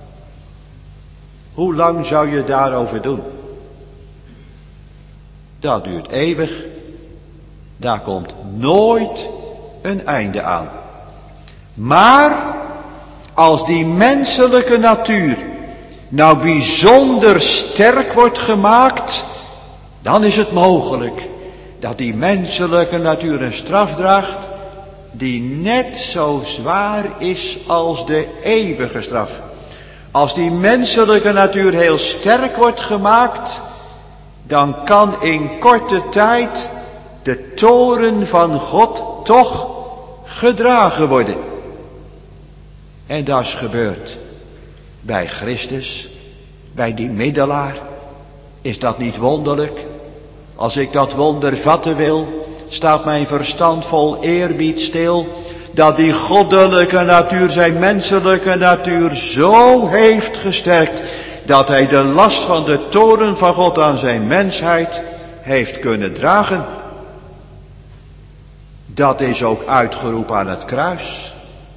Hoe lang zou je daarover doen? Dat duurt eeuwig. Daar komt nooit een einde aan. Maar als die menselijke natuur nou bijzonder sterk wordt gemaakt, dan is het mogelijk dat die menselijke natuur een straf draagt die net zo zwaar is als de eeuwige straf. Als die menselijke natuur heel sterk wordt gemaakt, dan kan in korte tijd de toorn van God toch gedragen worden. En dat is gebeurd bij Christus, bij die middelaar. Is dat niet wonderlijk? Als ik dat wonder vatten wil, staat mijn verstand vol eerbied stil, dat die goddelijke natuur zijn menselijke natuur zo heeft gesterkt, dat hij de last van de toorn van God aan zijn mensheid heeft kunnen dragen. Dat is ook uitgeroepen aan het kruis.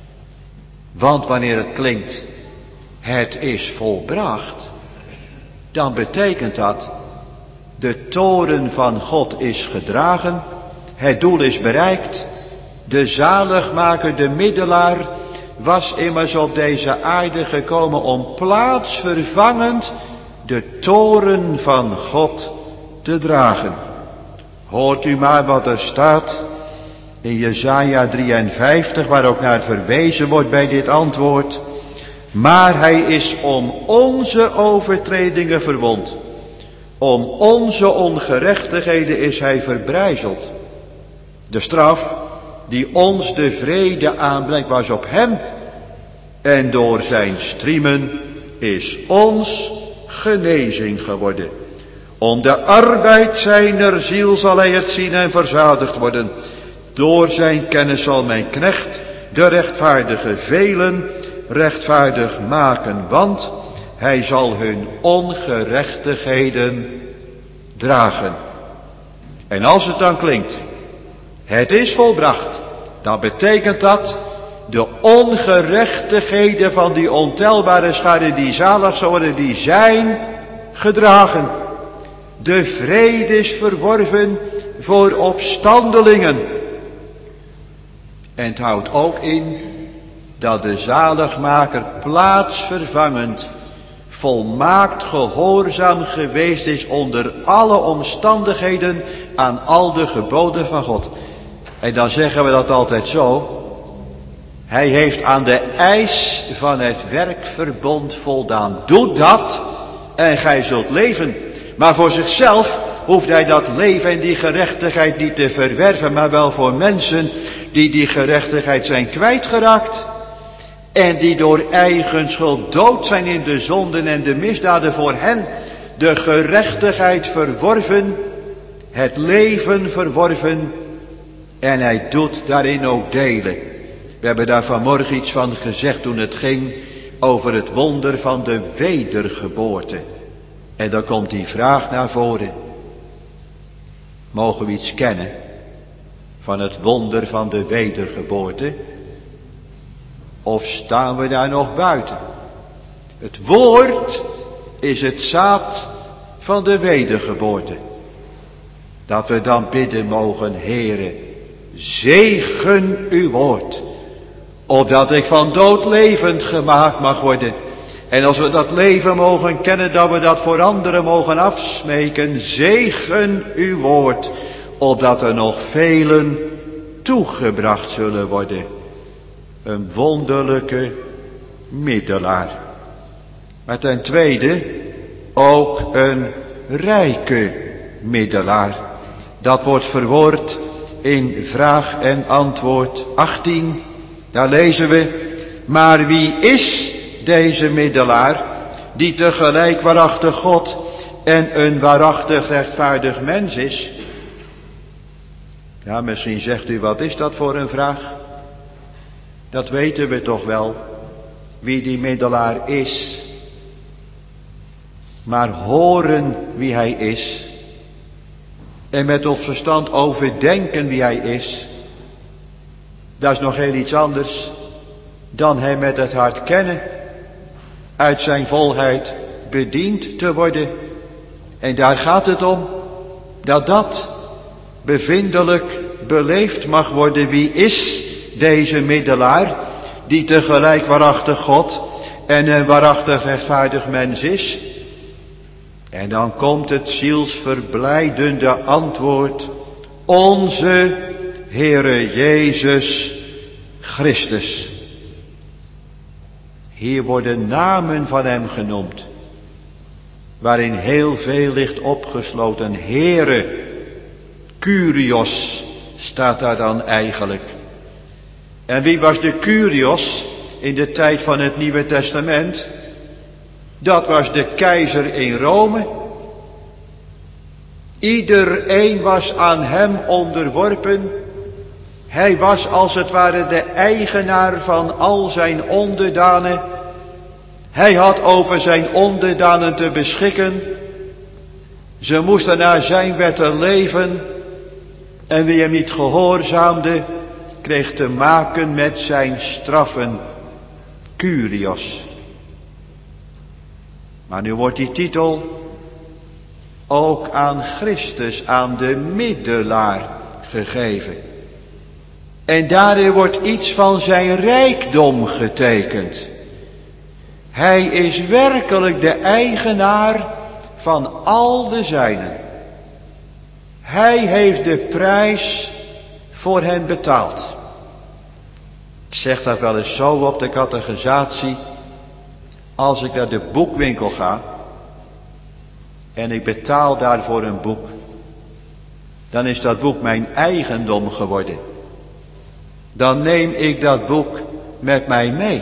Want wanneer het klinkt, het is volbracht, dan betekent dat, de toorn van God is gedragen, het doel is bereikt, de zaligmaker, de middelaar, was immers op deze aarde gekomen om plaatsvervangend de toorn van God te dragen. Hoort u maar wat er staat in Jesaja drieënvijftig, waar ook naar verwezen wordt bij dit antwoord. Maar hij is om onze overtredingen verwond. Om onze ongerechtigheden is hij verbrijzeld. De straf die ons de vrede aanbrengt was op hem. En door zijn striemen is ons genezing geworden. Om de arbeid zijner ziel zal hij het zien en verzadigd worden. Door zijn kennis zal mijn knecht de rechtvaardige velen rechtvaardig maken, want hij zal hun ongerechtigheden dragen. En als het dan klinkt, het is volbracht, dan betekent dat de ongerechtigheden van die ontelbare schare die zalig zullen worden, die zijn gedragen. De vrede is verworven voor opstandelingen. En het houdt ook in dat de zaligmaker plaatsvervangend volmaakt gehoorzaam geweest is onder alle omstandigheden aan al de geboden van God. En dan zeggen we dat altijd zo. Hij heeft aan de eis van het werkverbond voldaan. Doe dat en gij zult leven. Maar voor zichzelf hoeft hij dat leven en die gerechtigheid niet te verwerven, maar wel voor mensen die die gerechtigheid zijn kwijtgeraakt. En die door eigen schuld dood zijn in de zonden en de misdaden, voor hen de gerechtigheid verworven, het leven verworven, en hij doet daarin ook delen. We hebben daar vanmorgen iets van gezegd toen het ging over het wonder van de wedergeboorte. En dan komt die vraag naar voren. Mogen we iets kennen van het wonder van de wedergeboorte? Of staan we daar nog buiten? Het woord is het zaad van de wedergeboorte. Dat we dan bidden mogen, Heere, zegen uw woord, opdat ik van dood levend gemaakt mag worden. En als we dat leven mogen kennen, dat we dat voor anderen mogen afsmeken, zegen uw woord, opdat er nog velen toegebracht zullen worden. Een wonderlijke middelaar. Maar ten tweede ook een rijke middelaar. Dat wordt verwoord in vraag en antwoord achttien. Daar lezen we: maar wie is deze middelaar, die tegelijk waarachtig God en een waarachtig rechtvaardig mens is? Ja, misschien zegt u, wat is dat voor een vraag? Dat weten we toch wel, wie die middelaar is. Maar horen wie hij is en met ons verstand overdenken wie hij is, dat is nog heel iets anders dan hem met het hart kennen, uit zijn volheid bediend te worden. En daar gaat het om, dat dat bevindelijk beleefd mag worden. Wie is deze middelaar, die tegelijk waarachtig God en een waarachtig rechtvaardig mens is? En dan komt het zielsverblijdende antwoord: onze Heere Jezus Christus. Hier worden namen van hem genoemd, waarin heel veel ligt opgesloten. Heere, Kyrios staat daar dan eigenlijk. En wie was de Kyrios in de tijd van het Nieuwe Testament? Dat was de keizer in Rome. Iedereen was aan hem onderworpen. Hij was als het ware de eigenaar van al zijn onderdanen. Hij had over zijn onderdanen te beschikken. Ze moesten naar zijn wetten leven. En wie hem niet gehoorzaamde, kreeg te maken met zijn straffen. Kyrios. Maar nu wordt die titel ook aan Christus, aan de middelaar gegeven. En daarin wordt iets van zijn rijkdom getekend. Hij is werkelijk de eigenaar van al de zijnen. Hij heeft de prijs voor hen betaald. Ik zeg dat wel eens zo op de catechisatie. Als ik naar de boekwinkel ga en ik betaal daarvoor een boek, dan is dat boek mijn eigendom geworden. Dan neem ik dat boek met mij mee.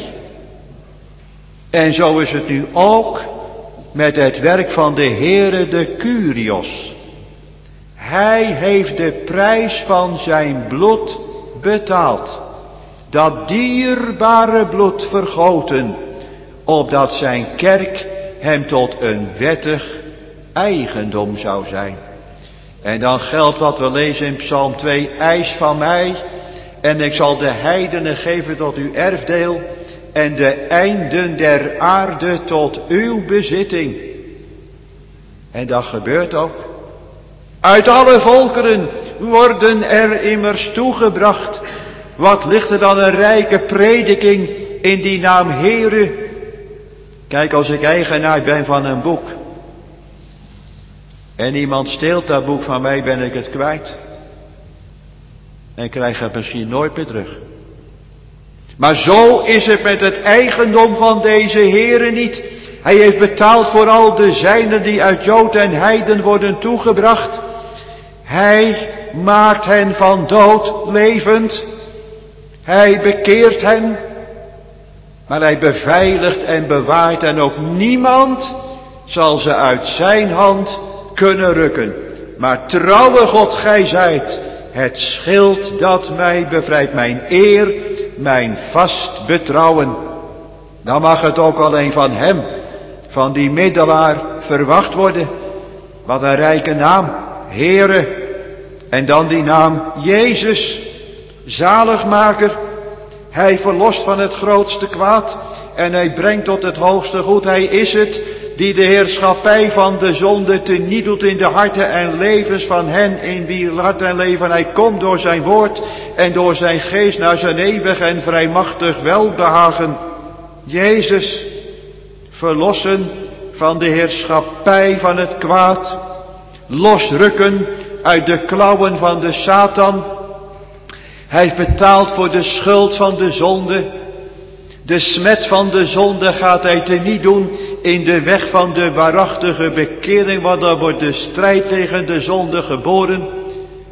En zo is het nu ook met het werk van de Heere de Kyrios. Hij heeft de prijs van zijn bloed betaald. Dat dierbare bloed vergoten, opdat zijn kerk hem tot een wettig eigendom zou zijn. En dan geldt wat we lezen in Psalm twee, eis van mij, en ik zal de heidenen geven tot uw erfdeel, en de einden der aarde tot uw bezitting. En dat gebeurt ook. Uit alle volkeren worden er immers toegebracht. Wat ligt er dan een rijke prediking in die naam Heere. Kijk, als ik eigenaar ben van een boek en iemand steelt dat boek van mij, ben ik het kwijt. En krijg het misschien nooit meer terug. Maar zo is het met het eigendom van deze Heere niet. Hij heeft betaald voor al de zijnen die uit Jood en Heiden worden toegebracht. Hij maakt hen van dood levend. Hij bekeert hen. Maar hij beveiligt en bewaart, en ook niemand zal ze uit zijn hand kunnen rukken. Maar trouwe God, gij zijt het schild dat mij bevrijdt, mijn eer, mijn vast betrouwen. Dan mag het ook alleen van hem, van die middelaar, verwacht worden. Wat een rijke naam, Heere. En dan die naam Jezus, zaligmaker. Hij verlost van het grootste kwaad en hij brengt tot het hoogste goed. Hij is het die de heerschappij van de zonde teniet doet in de harten en levens van hen in wie hart en leven. Hij komt door zijn woord en door zijn geest naar zijn eeuwig en vrijmachtig welbehagen. Jezus, verlossen van de heerschappij van het kwaad, losrukken uit de klauwen van de Satan. Hij heeft betaald voor de schuld van de zonde. De smet van de zonde gaat hij teniet doen in de weg van de waarachtige bekering, want dan wordt de strijd tegen de zonde geboren.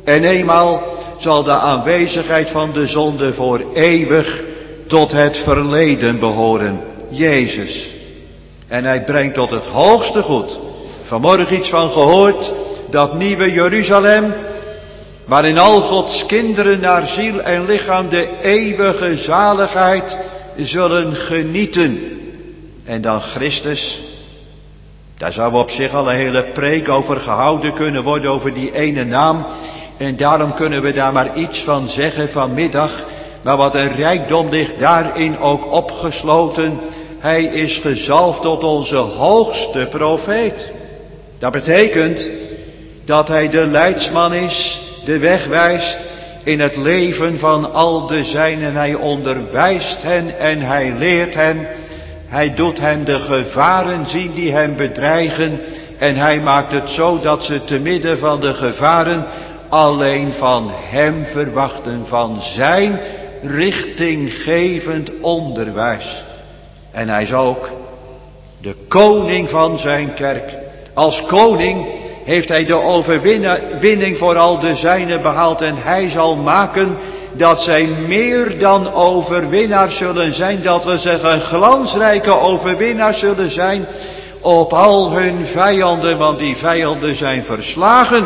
En eenmaal zal de aanwezigheid van de zonde voor eeuwig tot het verleden behoren. Jezus. En hij brengt tot het hoogste goed. Vanmorgen iets van gehoord. Dat nieuwe Jeruzalem. Waarin al Gods kinderen naar ziel en lichaam de eeuwige zaligheid zullen genieten. En dan Christus. Daar zou op zich al een hele preek over gehouden kunnen worden, over die ene naam. En daarom kunnen we daar maar iets van zeggen vanmiddag. Maar wat een rijkdom ligt daarin ook opgesloten. Hij is gezalfd tot onze hoogste profeet. Dat betekent dat hij de leidsman is, de weg wijst in het leven van al de zijnen. Hij onderwijst hen en hij leert hen. Hij doet hen de gevaren zien die hem bedreigen. En hij maakt het zo dat ze te midden van de gevaren alleen van hem verwachten, van zijn richtinggevend onderwijs. En hij is ook de koning van zijn kerk. Als koning heeft hij de overwinning voor al de zijnen behaald. En hij zal maken dat zij meer dan overwinnaars zullen zijn. Dat we zeggen glansrijke overwinnaars zullen zijn op al hun vijanden. Want die vijanden zijn verslagen.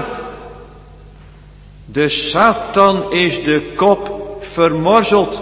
De Satan is de kop vermorzeld.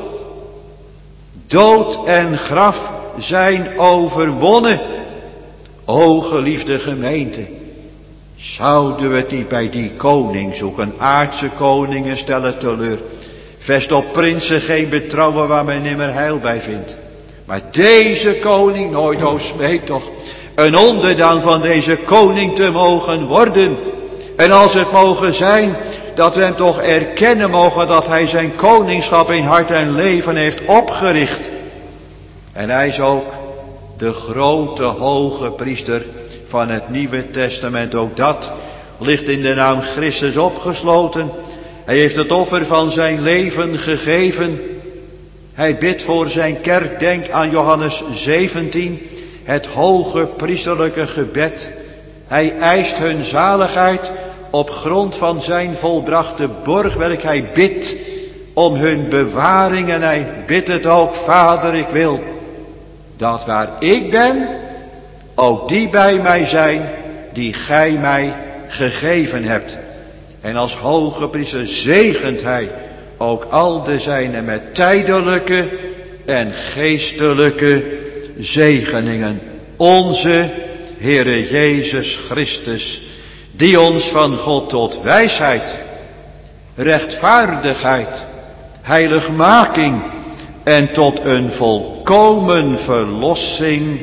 Dood en graf zijn overwonnen. O geliefde gemeente, zouden we het niet bij die koning zoeken? Aardse koningen stellen teleur. Vest op prinsen geen betrouwen waar men nimmer heil bij vindt. Maar deze koning, nooit o smeek toch, een onderdaan van deze koning te mogen worden. En als het mogen zijn dat we hem toch erkennen mogen dat hij zijn koningschap in hart en leven heeft opgericht. En hij is ook de grote hoge priester van het Nieuwe Testament. Ook dat ligt in de naam Christus opgesloten. Hij heeft het offer van zijn leven gegeven. Hij bidt voor zijn kerk. Denk aan Johannes zeventien. Het hoge priesterlijke gebed. Hij eist hun zaligheid op grond van zijn volbrachte borgwerk. Hij bidt om hun bewaring. En hij bidt het ook. Vader, ik wil dat waar ik ben, ook die bij mij zijn die gij mij gegeven hebt. En als hoge priester zegent hij ook al de zijnen met tijdelijke en geestelijke zegeningen. Onze Heere Jezus Christus, die ons van God tot wijsheid, rechtvaardigheid, heiligmaking en tot een volkomen verlossing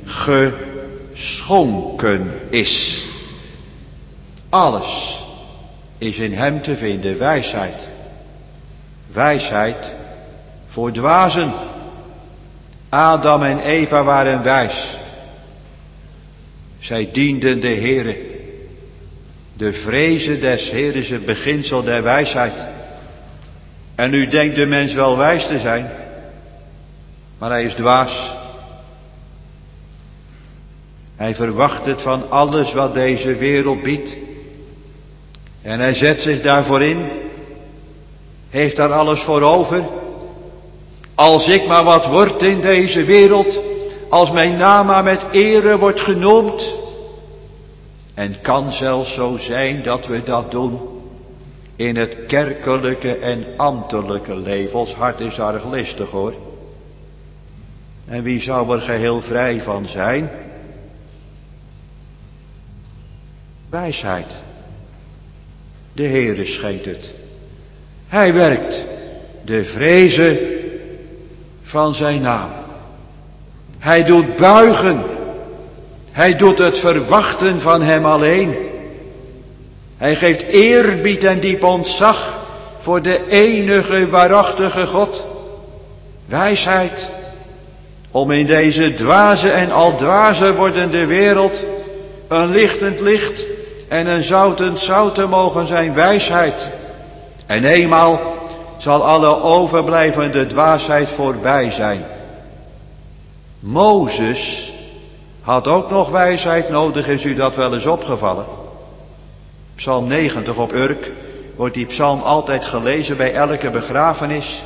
geschonken is. Alles is in hem te vinden, wijsheid. Wijsheid voor dwazen. Adam en Eva waren wijs. Zij dienden de Heere. De vrezen des Heeren is het beginsel der wijsheid. En nu denkt de mens wel wijs te zijn, maar hij is dwaas. Hij verwacht het van alles wat deze wereld biedt. En hij zet zich daarvoor in. Heeft daar alles voor over. Als ik maar wat word in deze wereld. Als mijn naam maar met ere wordt genoemd. En kan zelfs zo zijn dat we dat doen in het kerkelijke en ambtelijke leven. Ons hart is erg listig hoor. En wie zou er geheel vrij van zijn? Wijsheid. De Heere schenkt het. Hij werkt de vrezen van zijn naam. Hij doet buigen. Hij doet het verwachten van hem alleen. Hij geeft eerbied en diep ontzag voor de enige waarachtige God. Wijsheid om in deze dwaze en al dwazer wordende wereld een lichtend licht en een zoutend zout te mogen zijn. Wijsheid. En eenmaal zal alle overblijvende dwaasheid voorbij zijn. Mozes had ook nog wijsheid nodig, is u dat wel eens opgevallen? Psalm negentig op Urk, wordt die psalm altijd gelezen bij elke begrafenis.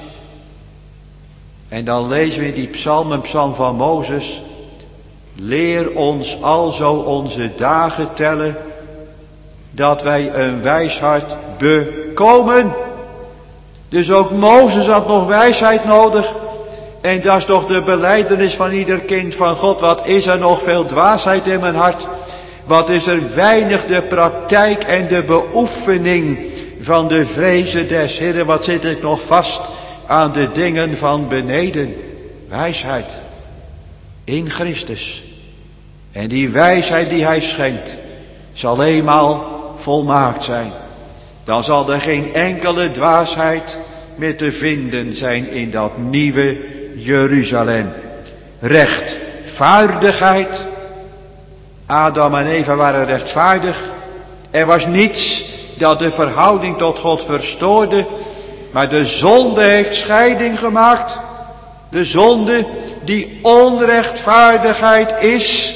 En dan lezen we in die psalm, een psalm van Mozes. Leer ons alzo onze dagen tellen, dat wij een wijs hart bekomen. Dus ook Mozes had nog wijsheid nodig. En dat is toch de belijdenis van ieder kind van God. Wat is er nog veel dwaasheid in mijn hart? Wat is er weinig de praktijk en de beoefening van de vrezen des Heeren? Wat zit ik nog vast aan de dingen van beneden? Wijsheid in Christus. En die wijsheid die hij schenkt, zal eenmaal volmaakt zijn. Dan zal er geen enkele dwaasheid meer te vinden zijn in dat nieuwe Jeruzalem. Rechtvaardigheid. Adam en Eva waren rechtvaardig. Er was niets dat de verhouding tot God verstoorde. Maar de zonde heeft scheiding gemaakt. De zonde die onrechtvaardigheid is.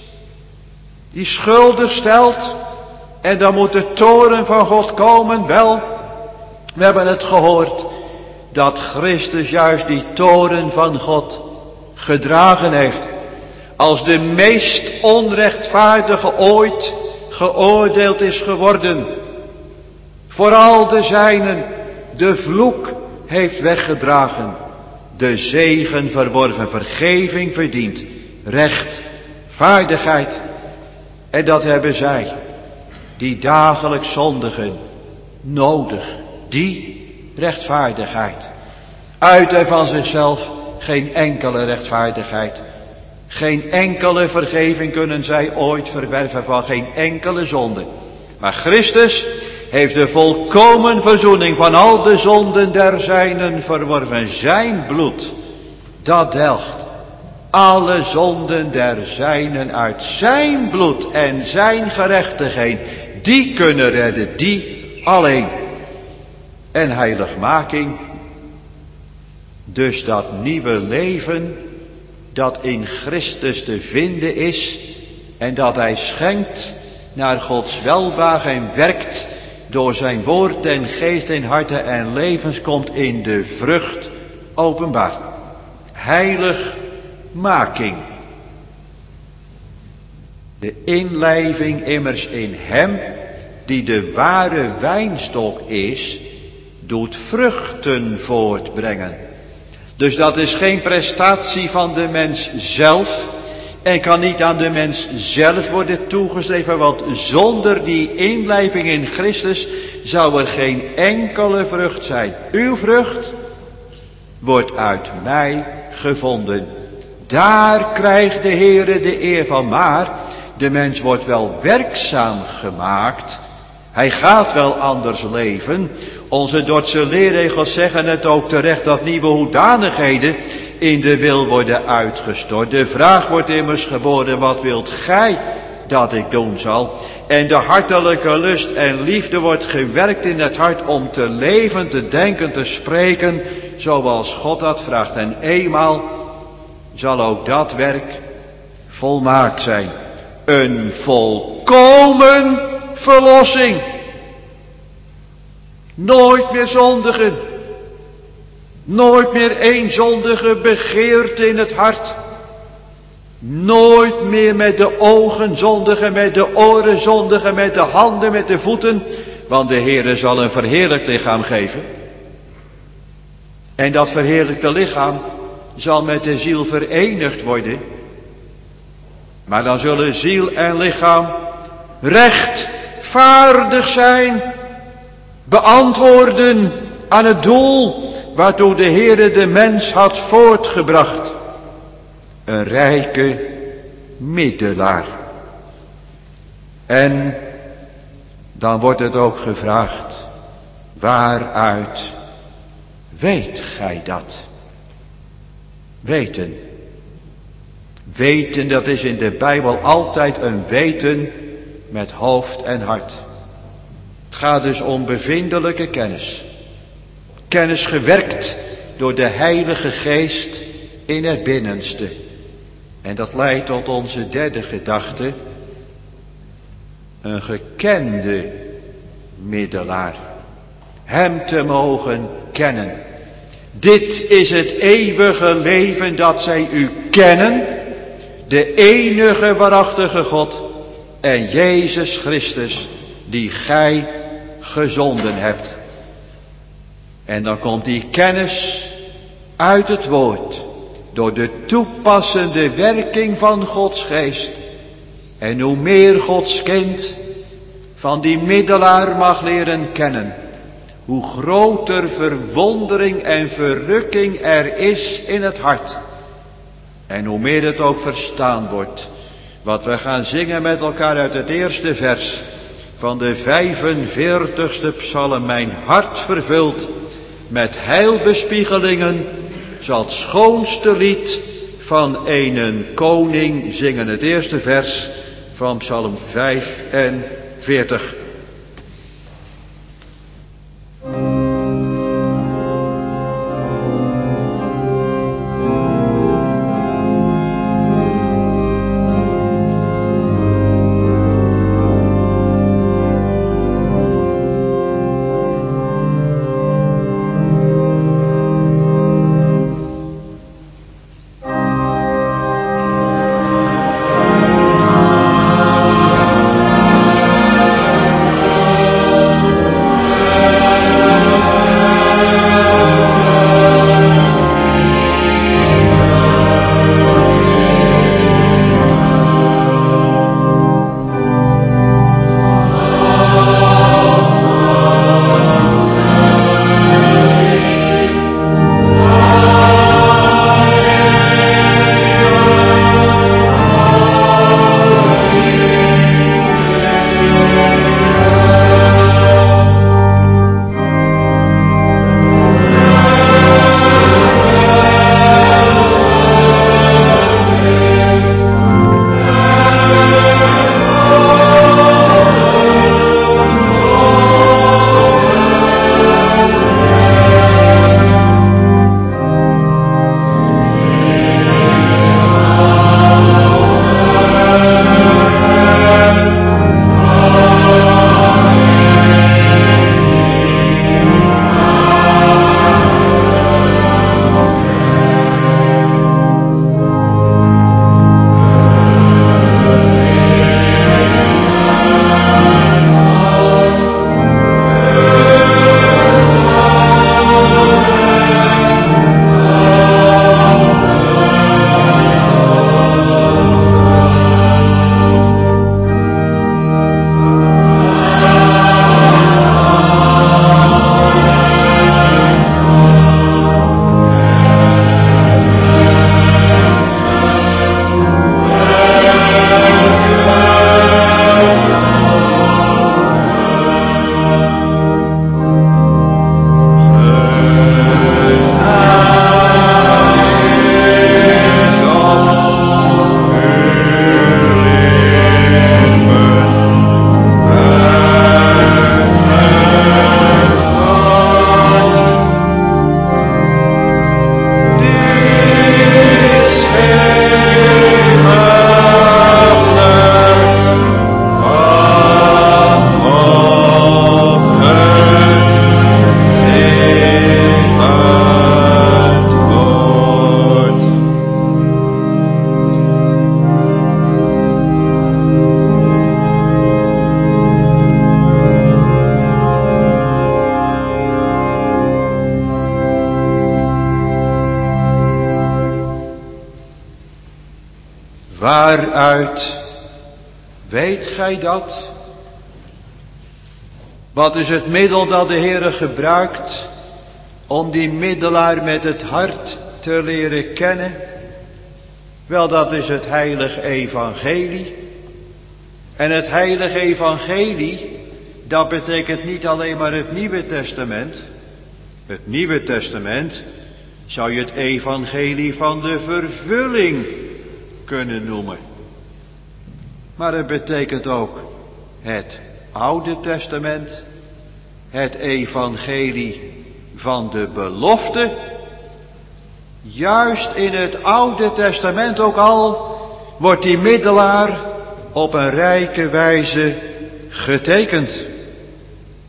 Die schuldig stelt. En dan moet de toorn van God komen. Wel, we hebben het gehoord. Dat Christus juist die toorn van God gedragen heeft. Als de meest onrechtvaardige ooit geoordeeld is geworden. Vooral de zijnen de vloek heeft weggedragen. De zegen verworven, vergeving verdiend. Rechtvaardigheid. En dat hebben zij, die dagelijks zondigen, nodig. Die rechtvaardigheid. Uit en van zichzelf geen enkele rechtvaardigheid. Geen enkele vergeving kunnen zij ooit verwerven van geen enkele zonde. Maar Christus heeft de volkomen verzoening van al de zonden der zijnen verworven. Zijn bloed, dat delgt alle zonden der zijnen uit. Zijn bloed en zijn gerechtigheid, die kunnen redden, die alleen. En heiligmaking, dus dat nieuwe leven dat in Christus te vinden is en dat hij schenkt naar Gods welbehagen en werkt door zijn woord en geest en harten en levens, komt in de vrucht openbaar. Heiligmaking. De inlijving immers in hem die de ware wijnstok is, doet vruchten voortbrengen. Dus dat is geen prestatie van de mens zelf en kan niet aan de mens zelf worden toegeschreven, want zonder die inlijving in Christus zou er geen enkele vrucht zijn. Uw vrucht wordt uit mij gevonden. Daar krijgt de Heere de eer van, maar de mens wordt wel werkzaam gemaakt. Hij gaat wel anders leven. Onze Dordtse leerregels zeggen het ook terecht dat nieuwe hoedanigheden in de wil worden uitgestort. De vraag wordt immers geboren, wat wilt gij dat ik doen zal? En de hartelijke lust en liefde wordt gewerkt in het hart om te leven, te denken, te spreken, zoals God dat vraagt. En eenmaal zal ook dat werk volmaakt zijn. Een volkomen verlossing. Nooit meer zondigen. Nooit meer één zondige begeerte in het hart. Nooit meer met de ogen zondigen, met de oren zondigen, met de handen, met de voeten. Want de Heere zal een verheerlijkt lichaam geven. En dat verheerlijkte lichaam zal met de ziel verenigd worden. Maar dan zullen ziel en lichaam rechtvaardig zijn. Beantwoorden aan het doel waartoe de Heere de mens had voortgebracht. Een rijke middelaar. En dan wordt het ook gevraagd, waaruit weet gij dat? Weten. Weten, dat is in de Bijbel altijd een weten met hoofd en hart. Het gaat dus om bevindelijke kennis. Kennis gewerkt door de Heilige Geest in het binnenste. En dat leidt tot onze derde gedachte. Een gekende middelaar. hem te mogen kennen. Dit is het eeuwige leven, dat zij u kennen, de enige waarachtige God en Jezus Christus, die gij gezonden hebt. En dan komt die kennis uit het woord, door de toepassende werking van Gods geest. En hoe meer Gods kind van die middelaar mag leren kennen, hoe groter verwondering en verrukking er is in het hart. En hoe meer het ook verstaan wordt, wat we gaan zingen met elkaar uit het eerste vers van de vijfenveertigste psalm. Mijn hart vervult met heilbespiegelingen, zal het schoonste lied van een koning zingen. Het eerste vers van psalm vijfenveertig. Waaruit weet gij dat? Wat is het middel dat de Heere gebruikt om die middelaar met het hart te leren kennen? Wel, dat is het heilige evangelie. En het heilige evangelie, dat betekent niet alleen maar het Nieuwe Testament. Het Nieuwe Testament zou je het evangelie van de vervulling kunnen noemen. Maar het betekent ook het Oude Testament, het evangelie van de belofte. Juist in het Oude Testament ook al wordt die middelaar op een rijke wijze getekend.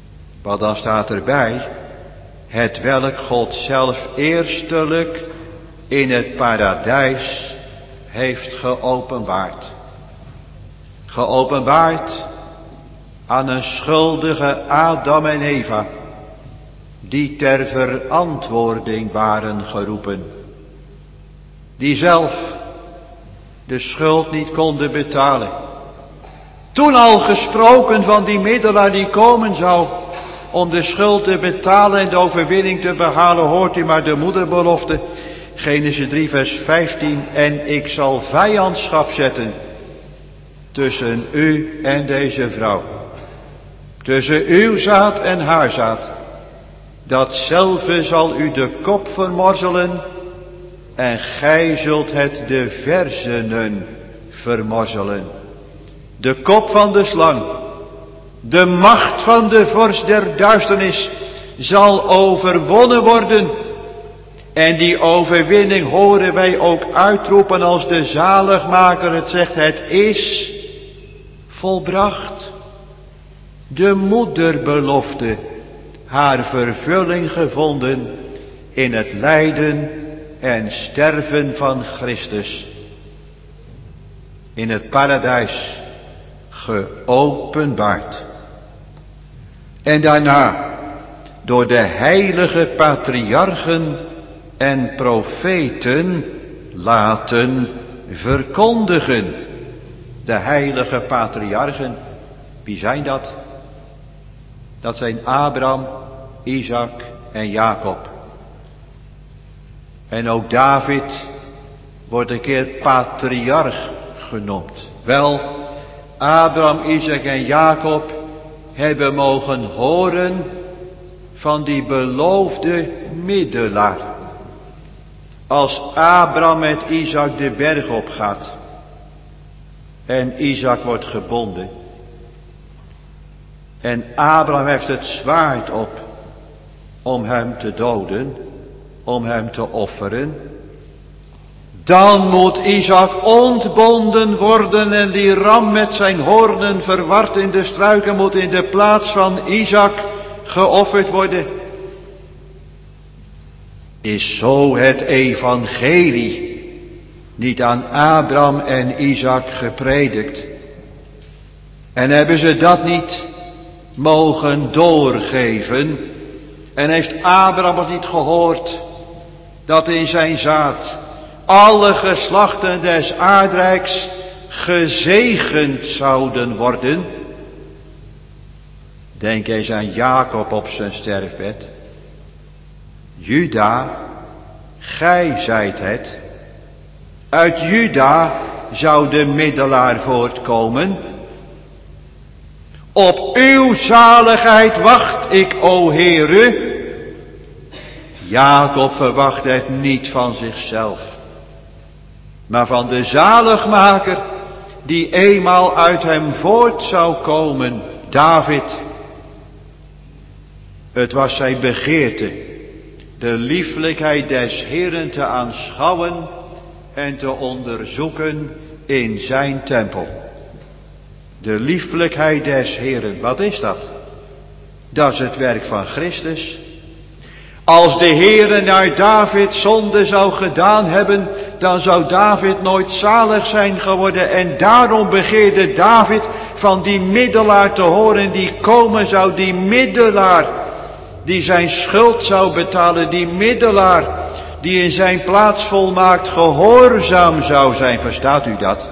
Want dan staat erbij, het welk God zelf eerstelijk in het paradijs heeft geopenbaard. Geopenbaard aan een schuldige Adam en Eva, die ter verantwoording waren geroepen. Die zelf de schuld niet konden betalen. Toen al gesproken van die middelaar die komen zou om de schuld te betalen en de overwinning te behalen, hoort u maar de moederbelofte. Genesis drie vers vijftien, en ik zal vijandschap zetten tussen u en deze vrouw. Tussen uw zaad en haar zaad. Datzelfde zal u de kop vermorzelen en gij zult het de verzenen vermorzelen. De kop van de slang, de macht van de vorst der duisternis zal overwonnen worden. En die overwinning horen wij ook uitroepen als de zaligmaker het zegt, het is volbracht. De moederbelofte, haar vervulling gevonden in het lijden en sterven van Christus. In het paradijs geopenbaard. En daarna door de heilige patriarchen en profeten laten verkondigen. De heilige patriarchen, wie zijn dat? Dat zijn Abraham, Isaac en Jacob. En ook David wordt een keer patriarch genoemd. Wel, Abraham, Isaac en Jacob hebben mogen horen van die beloofde middelaar. Als Abraham met Isaac de berg opgaat en Isaac wordt gebonden en Abraham heeft het zwaard op om hem te doden, om hem te offeren, dan moet Isaac ontbonden worden en die ram met zijn hoornen verward in de struiken moet in de plaats van Isaac geofferd worden. Is zo het evangelie niet aan Abraham en Isaac gepredikt? En hebben ze dat niet mogen doorgeven? En heeft Abraham het niet gehoord dat in zijn zaad alle geslachten des aardrijks gezegend zouden worden? Denk eens aan Jacob op zijn sterfbed. Juda, gij zijt het. Uit Juda zou de middelaar voortkomen. Op uw zaligheid wacht ik, o Heere. Jacob verwacht het niet van zichzelf, maar van de zaligmaker die eenmaal uit hem voort zou komen, David. Het was zijn begeerte de lieflijkheid des Heeren te aanschouwen en te onderzoeken in zijn tempel. De lieflijkheid des Heeren, wat is dat? Dat is het werk van Christus. Als de Heere naar David zonde zou gedaan hebben, dan zou David nooit zalig zijn geworden. En daarom begeerde David van die middelaar te horen die komen zou, die middelaar die zijn schuld zou betalen, die middelaar die in zijn plaats volmaakt gehoorzaam zou zijn. Verstaat u dat?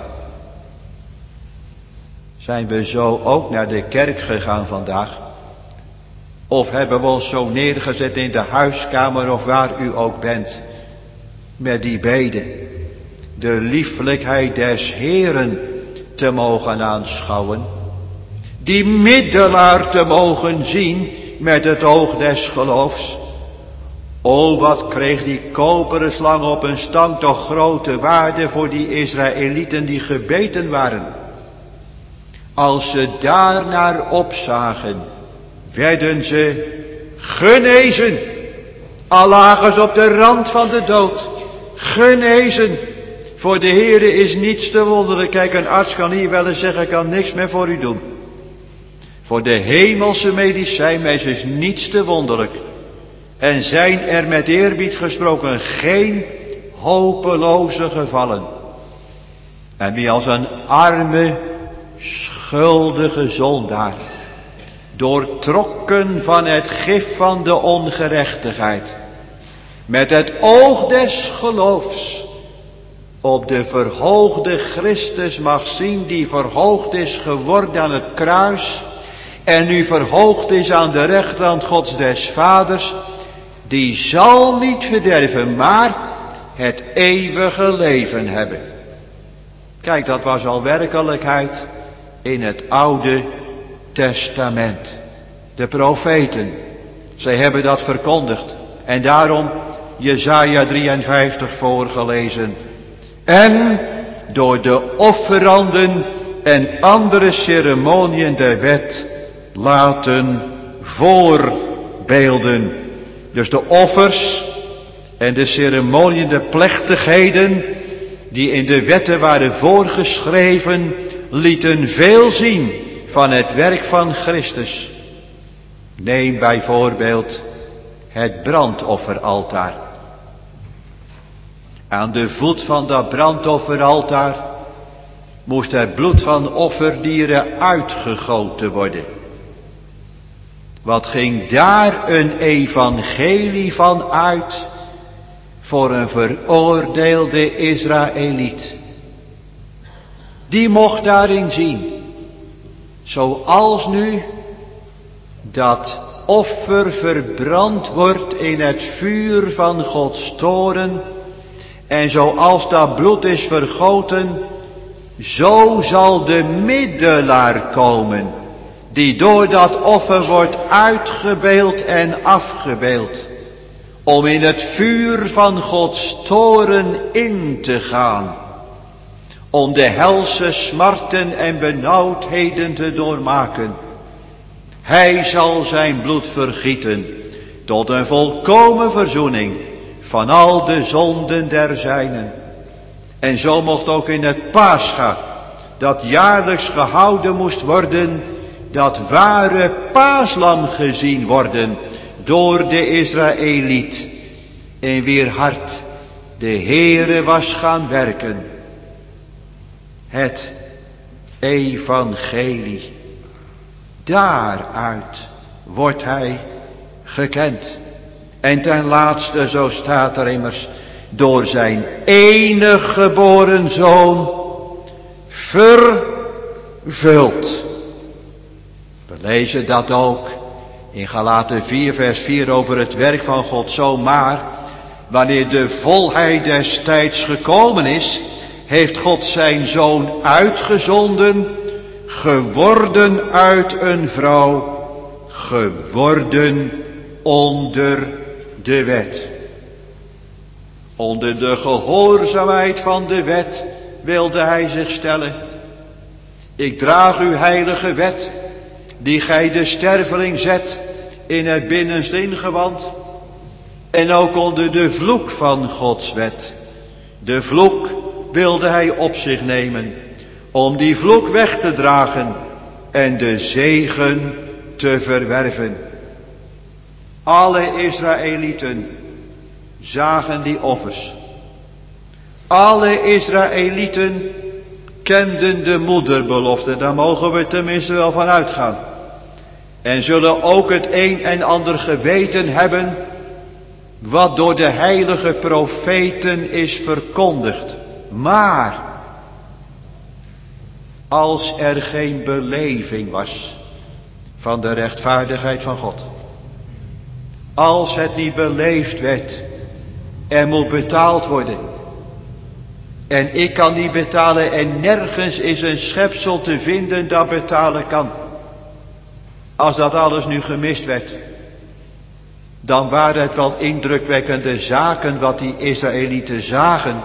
Zijn we zo ook naar de kerk gegaan vandaag? Of hebben we ons zo neergezet in de huiskamer of waar u ook bent, met die bede, de lieflijkheid des Heeren te mogen aanschouwen, die middelaar te mogen zien met het oog des geloofs. O, wat kreeg die koperen slang op een stang toch grote waarde voor die Israëlieten die gebeten waren. Als ze daarnaar opzagen, werden ze genezen. Al lagen ze op de rand van de dood. Genezen. Voor de Heere is niets te wonderlijk. Kijk, een arts kan hier wel eens zeggen, ik kan niks meer voor u doen. Voor de hemelse medicijnmeester is niets te wonderlijk. En zijn er met eerbied gesproken geen hopeloze gevallen. En wie als een arme, schuldige zondaar, doortrokken van het gif van de ongerechtigheid, met het oog des geloofs op de verhoogde Christus mag zien, die verhoogd is geworden aan het kruis en nu verhoogd is aan de rechterhand Gods des Vaders, die zal niet verderven, maar het eeuwige leven hebben. Kijk, dat was al werkelijkheid in het Oude Testament. De profeten, zij hebben dat verkondigd. En daarom Jesaja drieënvijftig voorgelezen. En door de offeranden en andere ceremoniën der wet laten voorbeelden. Dus de offers en de ceremoniën, de plechtigheden die in de wetten waren voorgeschreven, lieten veel zien van het werk van Christus. Neem bijvoorbeeld het brandofferaltaar. Aan de voet van dat brandofferaltaar moest het bloed van offerdieren uitgegoten worden. Wat ging daar een evangelie van uit voor een veroordeelde Israëliet? Die mocht daarin zien, zoals nu dat offer verbrand wordt in het vuur van Gods toorn, en zoals dat bloed is vergoten, zo zal de middelaar komen, die door dat offer wordt uitgebeeld en afgebeeld, om in het vuur van Gods toorn in te gaan, om de helse smarten en benauwdheden te doormaken. Hij zal zijn bloed vergieten tot een volkomen verzoening van al de zonden der zijnen. En zo mocht ook in het Pascha, dat jaarlijks gehouden moest worden, dat ware paaslam gezien worden door de Israëliet, in wier hart de Heere was gaan werken. Het evangelie. Daaruit wordt hij gekend. En ten laatste, zo staat er immers, door zijn enige geboren zoon vervuld. We lezen dat ook in Galaten vier vers vier over het werk van Gods Zoon. Maar wanneer de volheid des tijds gekomen is, heeft God zijn Zoon uitgezonden, geworden uit een vrouw, geworden onder de wet. Onder de gehoorzaamheid van de wet wilde hij zich stellen. Ik draag uw heilige wet, die gij de sterveling zet in het binnenste ingewand. En ook onder de vloek van Gods wet. De vloek wilde hij op zich nemen, om die vloek weg te dragen en de zegen te verwerven. Alle Israëlieten zagen die offers. Alle Israëlieten kenden de moederbelofte, daar mogen we tenminste wel van uitgaan. En zullen ook het een en ander geweten hebben, wat door de heilige profeten is verkondigd. Maar, als er geen beleving was van de rechtvaardigheid van God, als het niet beleefd werd, er moet betaald worden. En ik kan niet betalen en nergens is een schepsel te vinden dat betalen kan. Als dat alles nu gemist werd, dan waren het wel indrukwekkende zaken wat die Israëlieten zagen.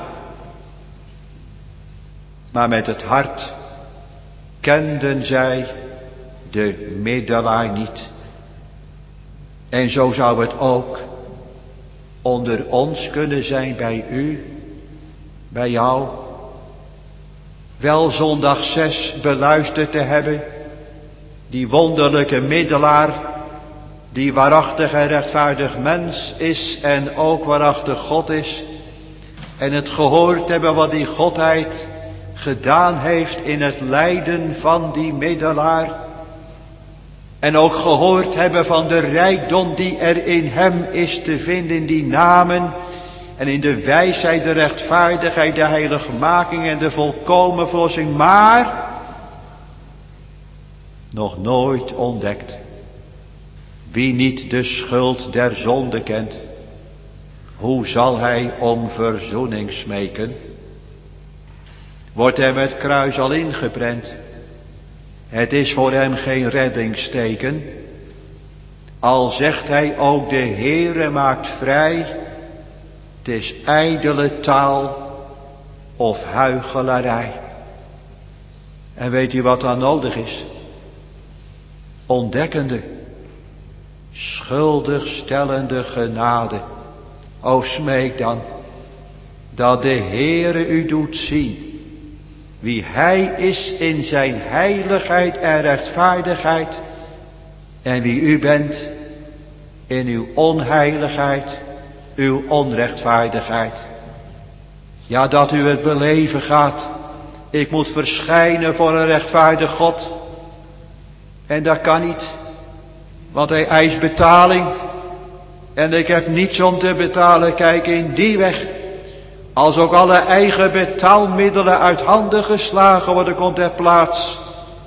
Maar met het hart kenden zij de middelaar niet. En zo zou het ook onder ons kunnen zijn, bij u, bij jou. Wel zondag zes beluisterd te hebben, Die wonderlijke middelaar, die waarachtig en rechtvaardig mens is en ook waarachtig God is. En het gehoord hebben wat die Godheid gedaan heeft in het lijden van die middelaar. En ook gehoord hebben van de rijkdom die er in hem is te vinden, in die namen. En in de wijsheid, de rechtvaardigheid, de heiligmaking en de volkomen verlossing. Maar nog nooit ontdekt. Wie niet de schuld der zonde kent, hoe zal hij om verzoening smeken? Wordt hem het kruis al ingeprent? Het is voor hem geen reddingsteken. Al zegt hij ook de Heere maakt vrij. Het is ijdele taal of huichelarij. En weet u wat dan nodig is? Ontdekkende, schuldig stellende genade. O smeek dan, dat de Heere u doet zien wie hij is in zijn heiligheid en rechtvaardigheid en wie u bent in uw onheiligheid, uw onrechtvaardigheid. Ja, dat u het beleven gaat. Ik moet verschijnen voor een rechtvaardig God. En dat kan niet, want hij eist betaling. En ik heb niets om te betalen. Kijk, in die weg, als ook alle eigen betaalmiddelen uit handen geslagen worden, komt er plaats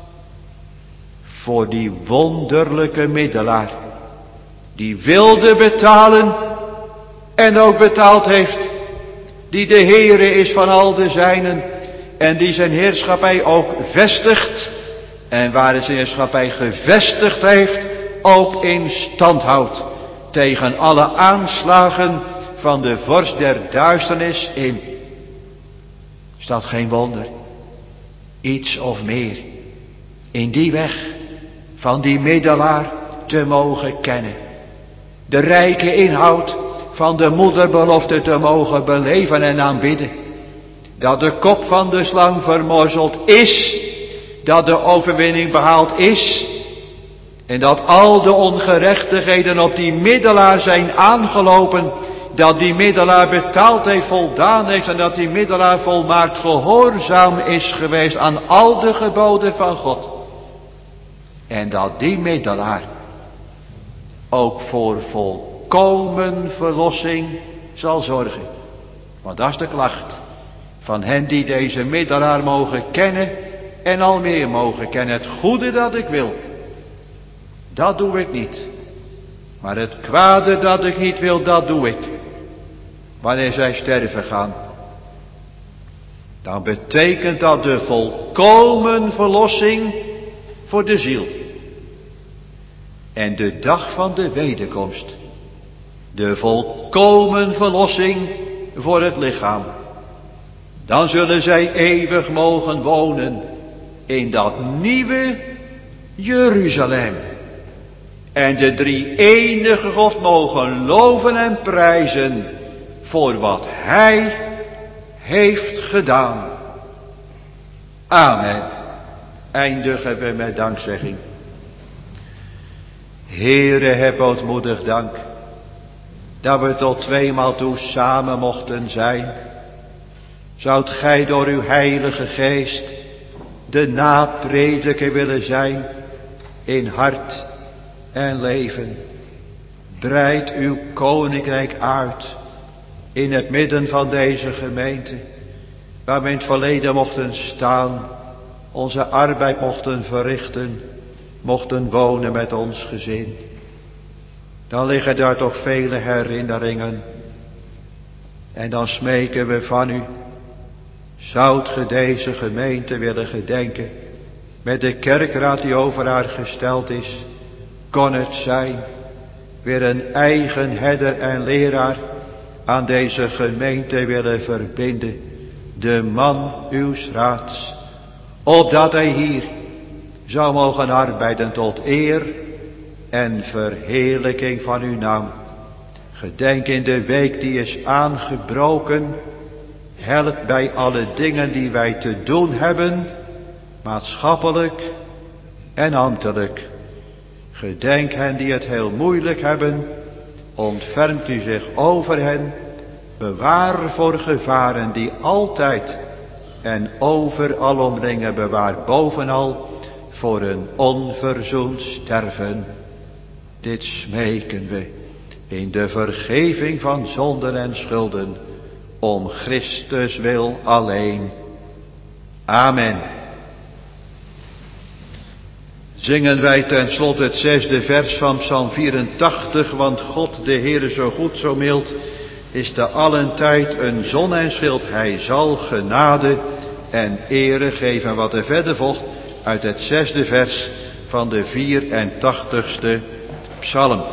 voor die wonderlijke middelaar, die wilde betalen en ook betaald heeft, die de Heere is van al de zijnen en die zijn heerschappij ook vestigt en waar hij zijn heerschappij gevestigd heeft ook in stand houdt tegen alle aanslagen van de vorst der duisternis in. Is dat geen wonder? Iets of meer in die weg van die middelaar te mogen kennen. De rijke inhoud van de moederbelofte te mogen beleven en aanbidden. Dat de kop van de slang vermorzeld is. Dat de overwinning behaald is. En dat al de ongerechtigheden op die middelaar zijn aangelopen. Dat die middelaar betaald heeft, voldaan heeft. En dat die middelaar volmaakt gehoorzaam is geweest aan al de geboden van God. En dat die middelaar ook voor volkomen verlossing zal zorgen. Want dat is de klacht van hen die deze middelaar mogen kennen en al meer mogen kennen. Het goede dat ik wil, dat doe ik niet. Maar het kwade dat ik niet wil, dat doe ik. Wanneer zij sterven gaan, dan betekent dat de volkomen verlossing voor de ziel. En de dag van de wederkomst, de volkomen verlossing voor het lichaam. Dan zullen zij eeuwig mogen wonen in dat nieuwe Jeruzalem. En de drie enige God mogen loven en prijzen voor wat hij heeft gedaan. Amen. Eindigen we met dankzegging. Heere, heb ootmoedig dank dat we tot tweemaal toe samen mochten zijn. Zoudt gij door uw heilige geest de naprediker willen zijn in hart en leven. Breid uw koninkrijk uit in het midden van deze gemeente, waar we in het verleden mochten staan, onze arbeid mochten verrichten, mochten wonen met ons gezin. Dan liggen daar toch vele herinneringen. En dan smeken we van u, zoudt ge deze gemeente willen gedenken, met de kerkraad die over haar gesteld is, kon het zijn, weer een eigen herder en leraar aan deze gemeente willen verbinden, de man uws raads, opdat hij hier zou mogen arbeiden tot eer en verheerlijking van uw naam. Gedenk in de week die is aangebroken, help bij alle dingen die wij te doen hebben, maatschappelijk en ambtelijk. Gedenk hen die het heel moeilijk hebben, ontfermt u zich over hen, bewaar voor gevaren die altijd en overal omringen, bewaar bovenal voor een onverzoend sterven. Dit smeken we in de vergeving van zonden en schulden, om Christus wil alleen. Amen. Zingen wij ten slotte het zesde vers van Psalm vierentachtig, want God, de Heere, zo goed, zo mild, is te allen tijd een zon en schild. Hij zal genade en ere geven. Wat er verder volgt uit het zesde vers van de vierentachtigste psalm.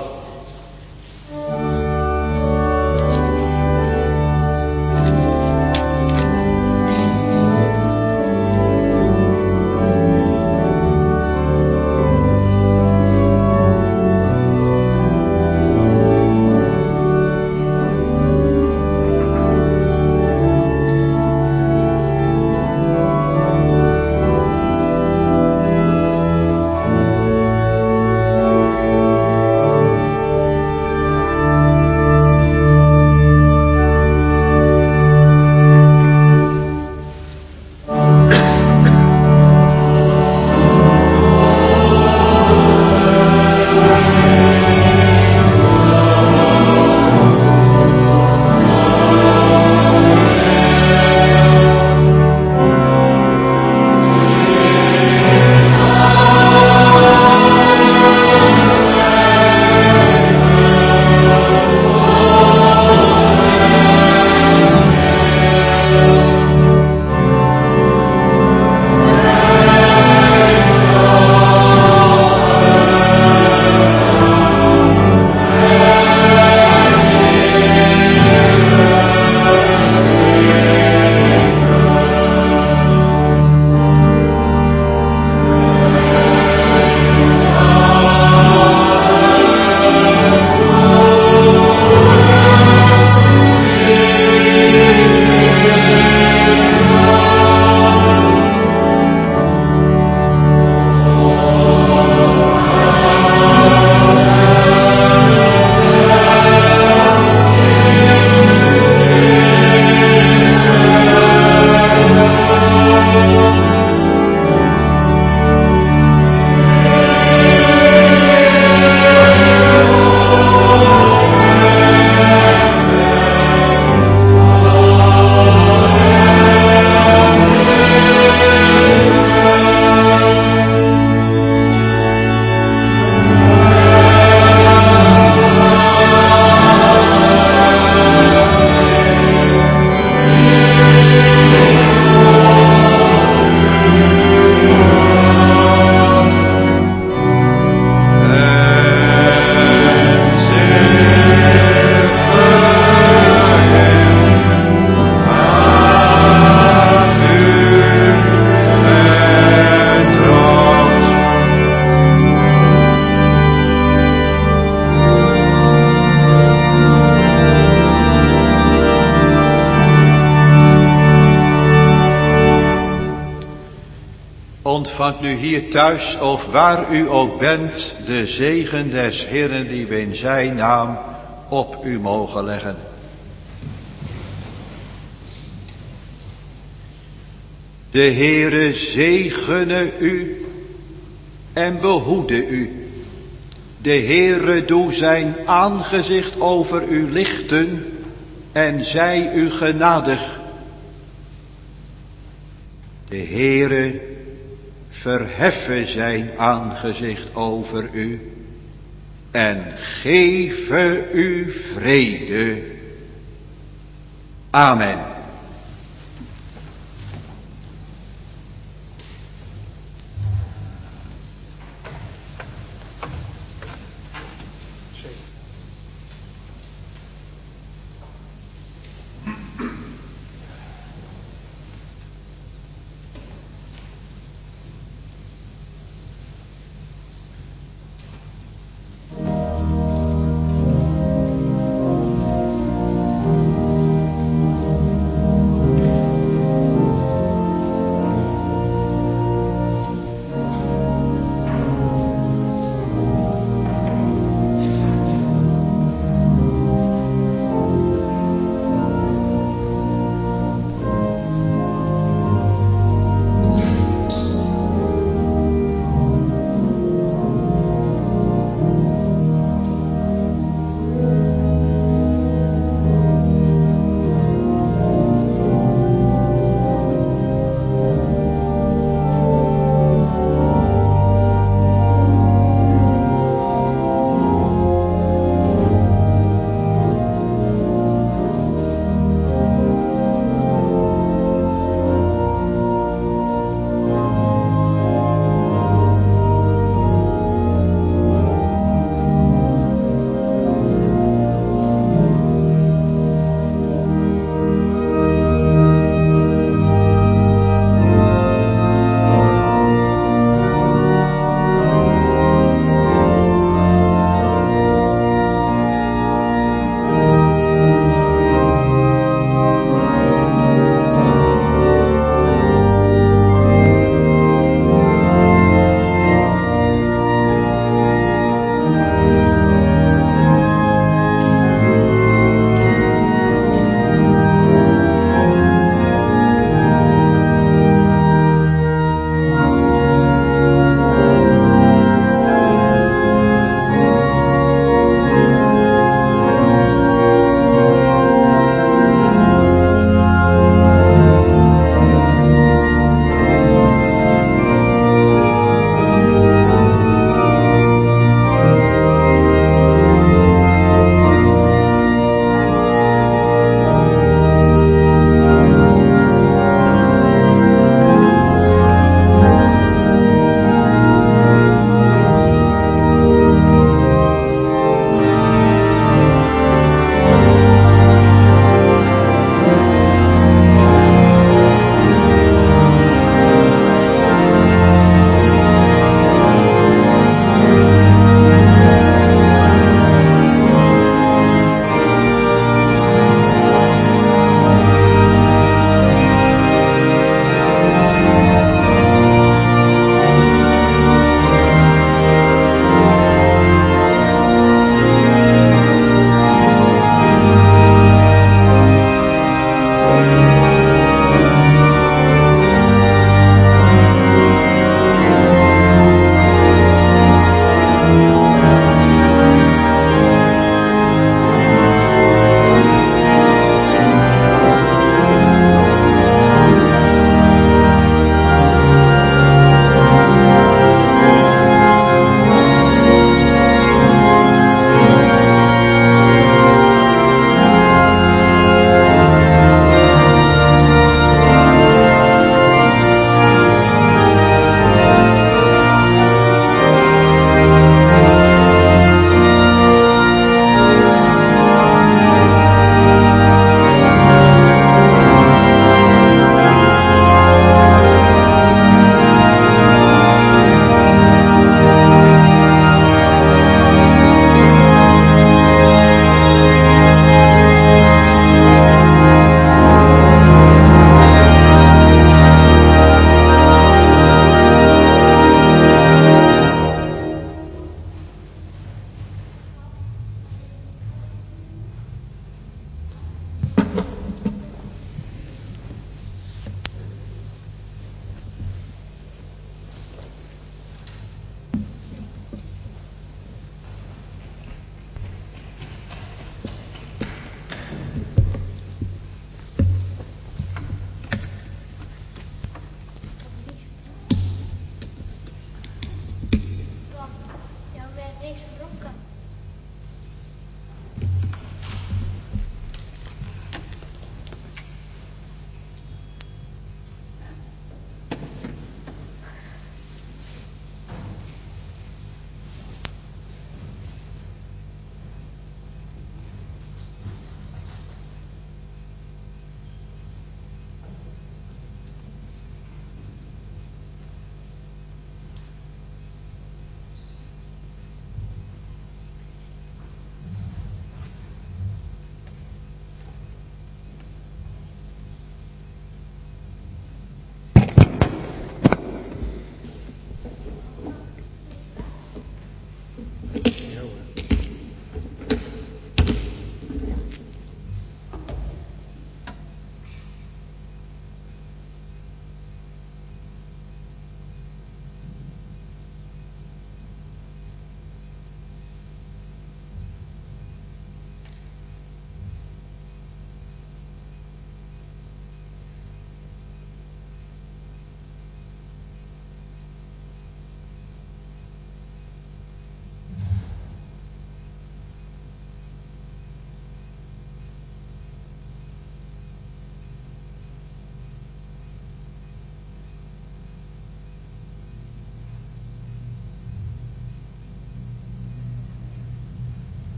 Ontvangt nu hier thuis, of waar u ook bent, de zegen des Heeren die we in zijn naam op u mogen leggen. De Heere zegene u en behoede u. De Heere doe zijn aangezicht over u lichten en zij u genadig. De Heere verheffen zijn aangezicht over u en geven u vrede. Amen.